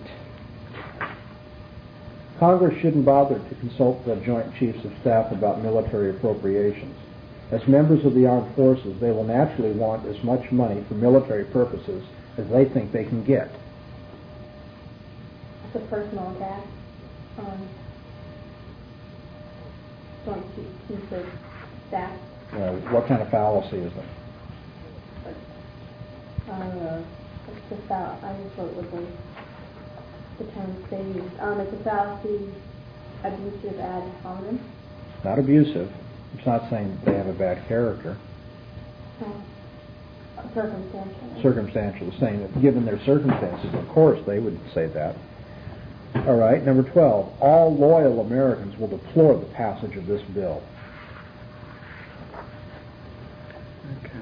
Congress shouldn't bother to consult the Joint Chiefs of Staff about military appropriations. As members of the armed forces, they will naturally want as much money for military purposes as they think they can get. It's a personal attack on Joint Chiefs of Staff. What kind of fallacy is it? It's just I just wrote what the terms they use. It's a fallacy, abusive ad hominem. Not abusive. It's not saying they have a bad character. Circumstantial. Circumstantial is saying that given their circumstances, of course, they would say that. All right, number 12. All loyal Americans will deplore the passage of this bill. Okay.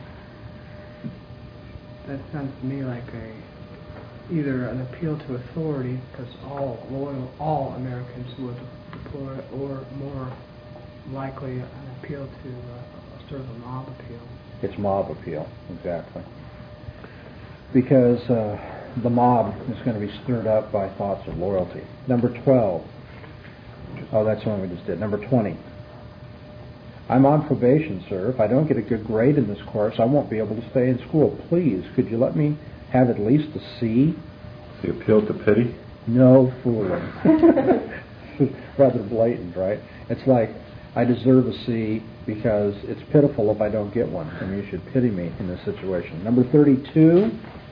That sounds to me like either an appeal to authority, because all Americans would deplore it, or more likely an appeal to sort of a mob appeal. It's mob appeal, exactly. Because the mob is going to be stirred up by thoughts of loyalty. Number 12. Oh, that's the one we just did. Number 20. I'm on probation, sir. If I don't get a good grade in this course, I won't be able to stay in school. Please, could you let me have at least a C? The appeal to pity? No fooling. Rather blatant, right? It's like, I deserve a C because it's pitiful if I don't get one, and you should pity me in this situation. Number 32,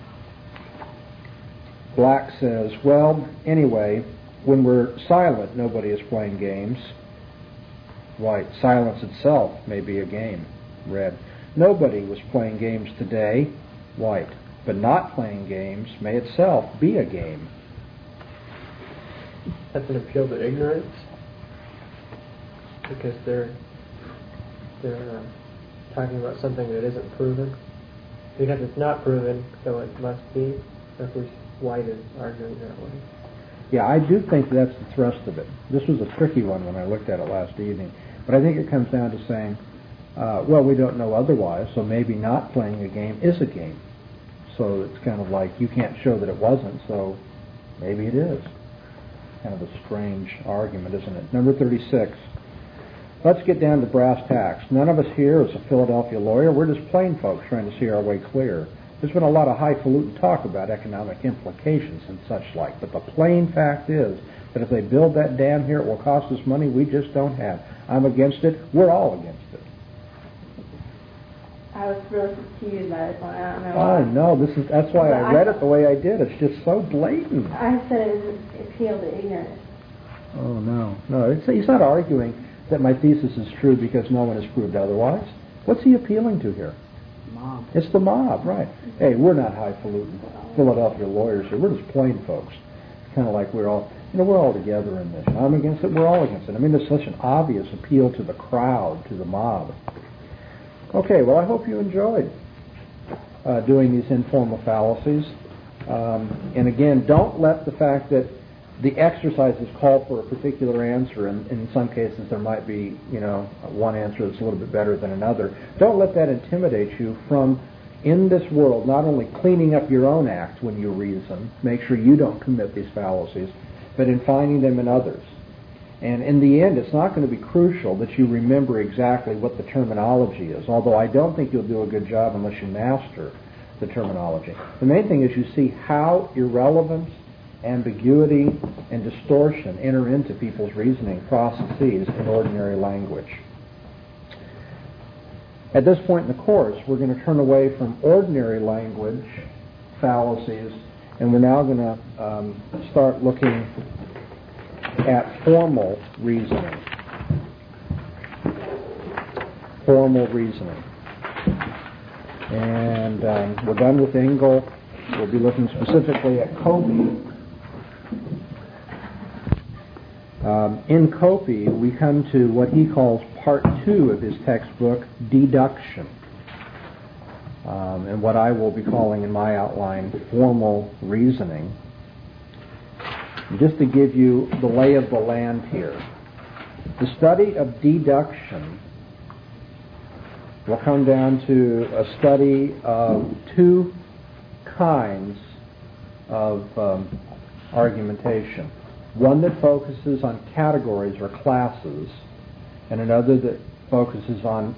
Black says, well, anyway, when we're silent, nobody is playing games. White, silence itself may be a game. Red, nobody was playing games today. White, but not playing games may itself be a game. That's an appeal to ignorance, because they're talking about something that isn't proven. Because it's not proven, so it must be. Of course, White is arguing that way. Yeah, I do think that's the thrust of it. This was a tricky one when I looked at it last evening. But I think it comes down to saying, well, we don't know otherwise, so maybe not playing a game is a game. So it's kind of like you can't show that it wasn't, so maybe it is. Kind of a strange argument, isn't it? Number 36. Let's get down to brass tacks. None of us here is a Philadelphia lawyer. We're just plain folks trying to see our way clear. There's been a lot of highfalutin talk about economic implications and such like, but the plain fact is that if they build that dam here, it will cost us money we just don't have. I'm against it. We're all against it. I was really confused by this one. I don't know why. Oh, no, that's why I read it the way I did. It's just so blatant. I said it was an appeal to ignorance. Oh, no. He's not arguing that my thesis is true because no one has proved otherwise. What's he appealing to here? Mob. It's the mob, right. Hey, we're not highfalutin Philadelphia lawyers here. We're just plain folks. It's kind of like we're all together in this. I'm against it, we're all against it. I mean, there's such an obvious appeal to the crowd, to the mob. Okay, well, I hope you enjoyed doing these informal fallacies. And again, don't let the fact that the exercises call for a particular answer, and in some cases there might be, one answer that's a little bit better than another. Don't let that intimidate you from, in this world, not only cleaning up your own act when you reason, make sure you don't commit these fallacies, but in finding them in others. And in the end, it's not going to be crucial that you remember exactly what the terminology is, although I don't think you'll do a good job unless you master the terminology. The main thing is you see how irrelevance, ambiguity, and distortion enter into people's reasoning processes in ordinary language. At this point in the course, we're going to turn away from ordinary language fallacies, and we're now going to start looking at formal reasoning. Formal reasoning. And we're done with Engel. We'll be looking specifically at Copy. In Copy, we come to what he calls part 2 of his textbook, deduction. And what I will be calling in my outline, formal reasoning. Just to give you the lay of the land here, the study of deduction will come down to a study of two kinds of argumentation. One that focuses on categories or classes, and another that focuses on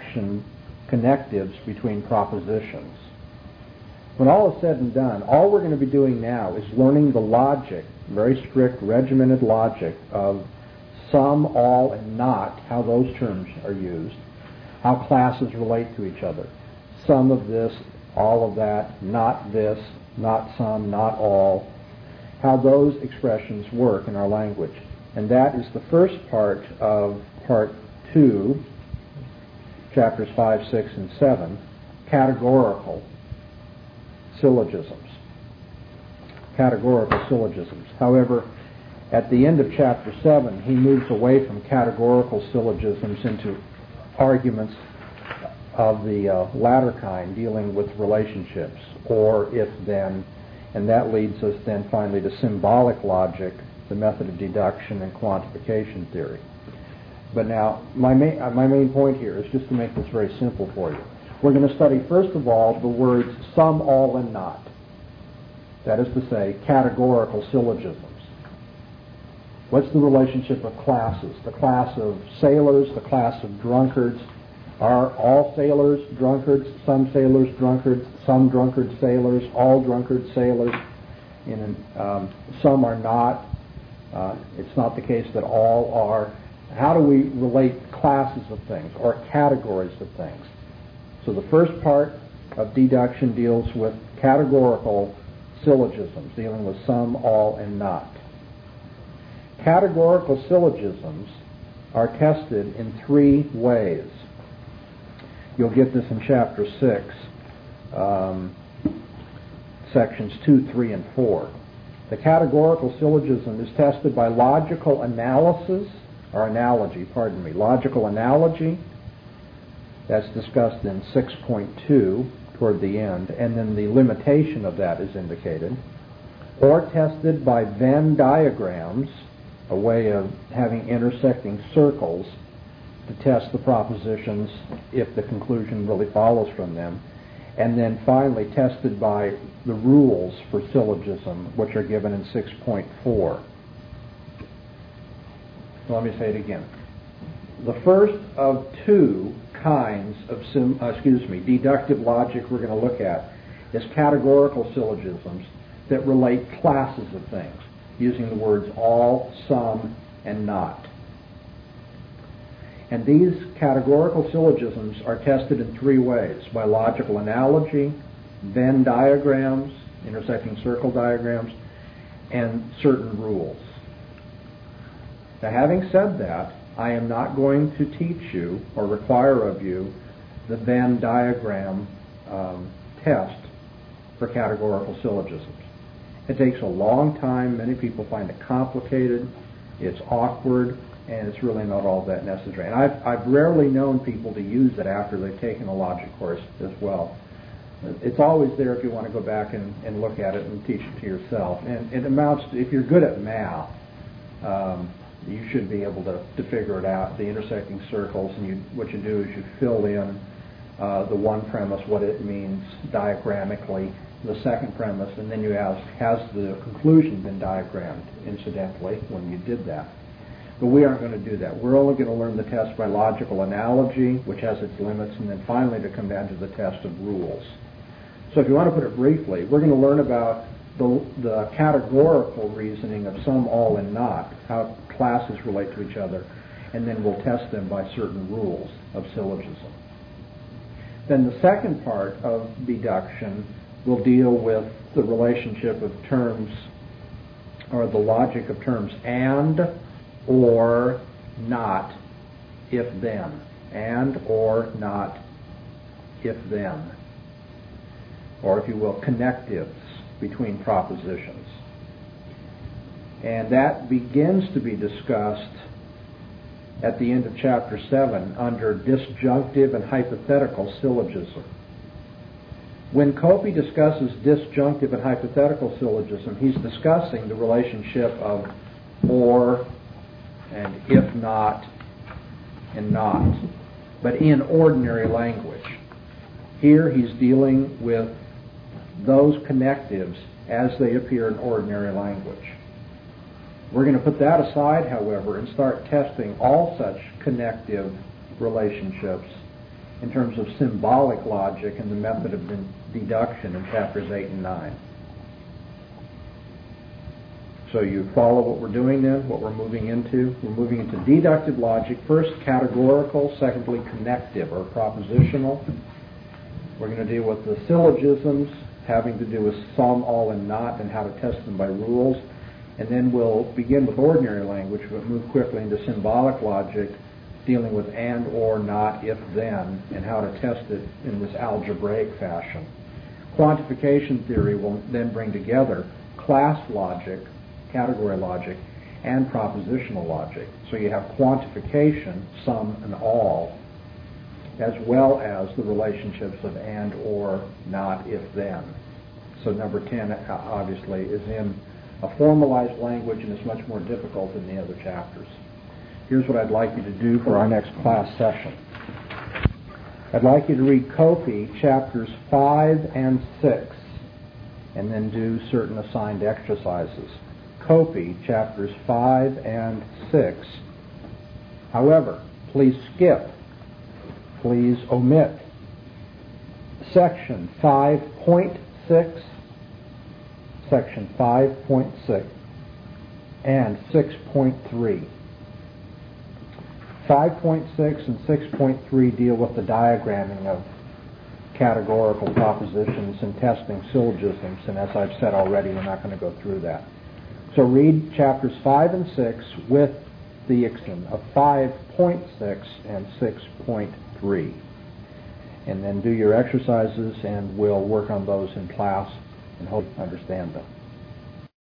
connectives between propositions. When all is said and done, all we're going to be doing now is learning the logic, very strict, regimented logic of some, all, and not, how those terms are used, how classes relate to each other. Some of this, all of that, not this, not some, not all, how those expressions work in our language. And that is the first part of Part 2, chapters 5, 6, and 7, categorical syllogisms. Categorical syllogisms. However, at the end of chapter 7, he moves away from categorical syllogisms into arguments of the latter kind, dealing with relationships, or if-then, and that leads us then finally to symbolic logic, the method of deduction, and quantification theory. But now, my main point here is just to make this very simple for you. We're going to study, first of all, the words some, all, and not. That is to say, categorical syllogisms. What's the relationship of classes? The class of sailors, the class of drunkards. Are all sailors drunkards, some sailors drunkards, some drunkard sailors, all drunkard sailors? Some are not. It's not the case that all are. How do we relate classes of things or categories of things? So the first part of deduction deals with categorical syllogisms, dealing with some, all, and not. Categorical syllogisms are tested in three ways. You'll get this in chapter 6, sections 2, 3, and 4. The categorical syllogism is tested by logical analysis, or analogy, logical analogy. That's discussed in 6.2 toward the end, and then the limitation of that is indicated. Or tested by Venn diagrams, a way of having intersecting circles to test the propositions if the conclusion really follows from them. And then finally tested by the rules for syllogism, which are given in 6.4. Let me say it again. The first of two kinds of deductive logic we're going to look at is categorical syllogisms that relate classes of things, using the words all, some, and not. And these categorical syllogisms are tested in three ways: by logical analogy, Venn diagrams, intersecting circle diagrams, and certain rules. Now, having said that, I am not going to teach you or require of you the Venn diagram test for categorical syllogisms. It takes a long time. Many people find it complicated. It's awkward, and it's really not all that necessary. And I've rarely known people to use it after they've taken a logic course as well. It's always there if you want to go back and look at it and teach it to yourself. And it amounts to, if you're good at math, you should be able to figure it out, the intersecting circles, and what you do is you fill in the one premise, what it means diagrammatically, the second premise, and then you ask, has the conclusion been diagrammed incidentally when you did that? But we aren't going to do that. We're only going to learn the test by logical analogy, which has its limits, and then finally to come down to the test of rules. So if you want to put it briefly, we're going to learn about the categorical reasoning of some, all, and not, how classes relate to each other, and then we'll test them by certain rules of syllogism. Then the second part of deduction will deal with the relationship of terms, or the logic of terms and, or, not, if then. And, or, not, if then. Or, if you will, connectives between propositions. And that begins to be discussed at the end of chapter 7 under disjunctive and hypothetical syllogism. When Copey discusses disjunctive and hypothetical syllogism, he's discussing the relationship of or and if not and not, but in ordinary language. Here he's dealing with those connectives as they appear in ordinary language. We're going to put that aside, however, and start testing all such connective relationships in terms of symbolic logic and the method of deduction in chapters 8 and 9. So you follow what we're doing then, what we're moving into? We're moving into deductive logic, first categorical, secondly connective or propositional. We're going to deal with the syllogisms having to do with some, all, and not, and how to test them by rules. And then we'll begin with ordinary language, but move quickly into symbolic logic, dealing with and, or, not, if, then, and how to test it in this algebraic fashion. Quantification theory will then bring together class logic, category logic, and propositional logic. So you have quantification, some and all, as well as the relationships of and, or, not, if, then. So number 10, obviously, is in a formalized language and is much more difficult than the other chapters. Here's what I'd like you to do for our next class session. I'd like you to read Copy chapters 5 and 6 and then do certain assigned exercises. Copy chapters 5 and 6. However, please skip, please omit section 5.6, section 5.6, and 6.3. 5.6 and 6.3 deal with the diagramming of categorical propositions and testing syllogisms, and as I've said already, we're not going to go through that. So read chapters 5 and 6 with the exception of 5.6 and 6.3. And then do your exercises, and we'll work on those in class and hope you understand them.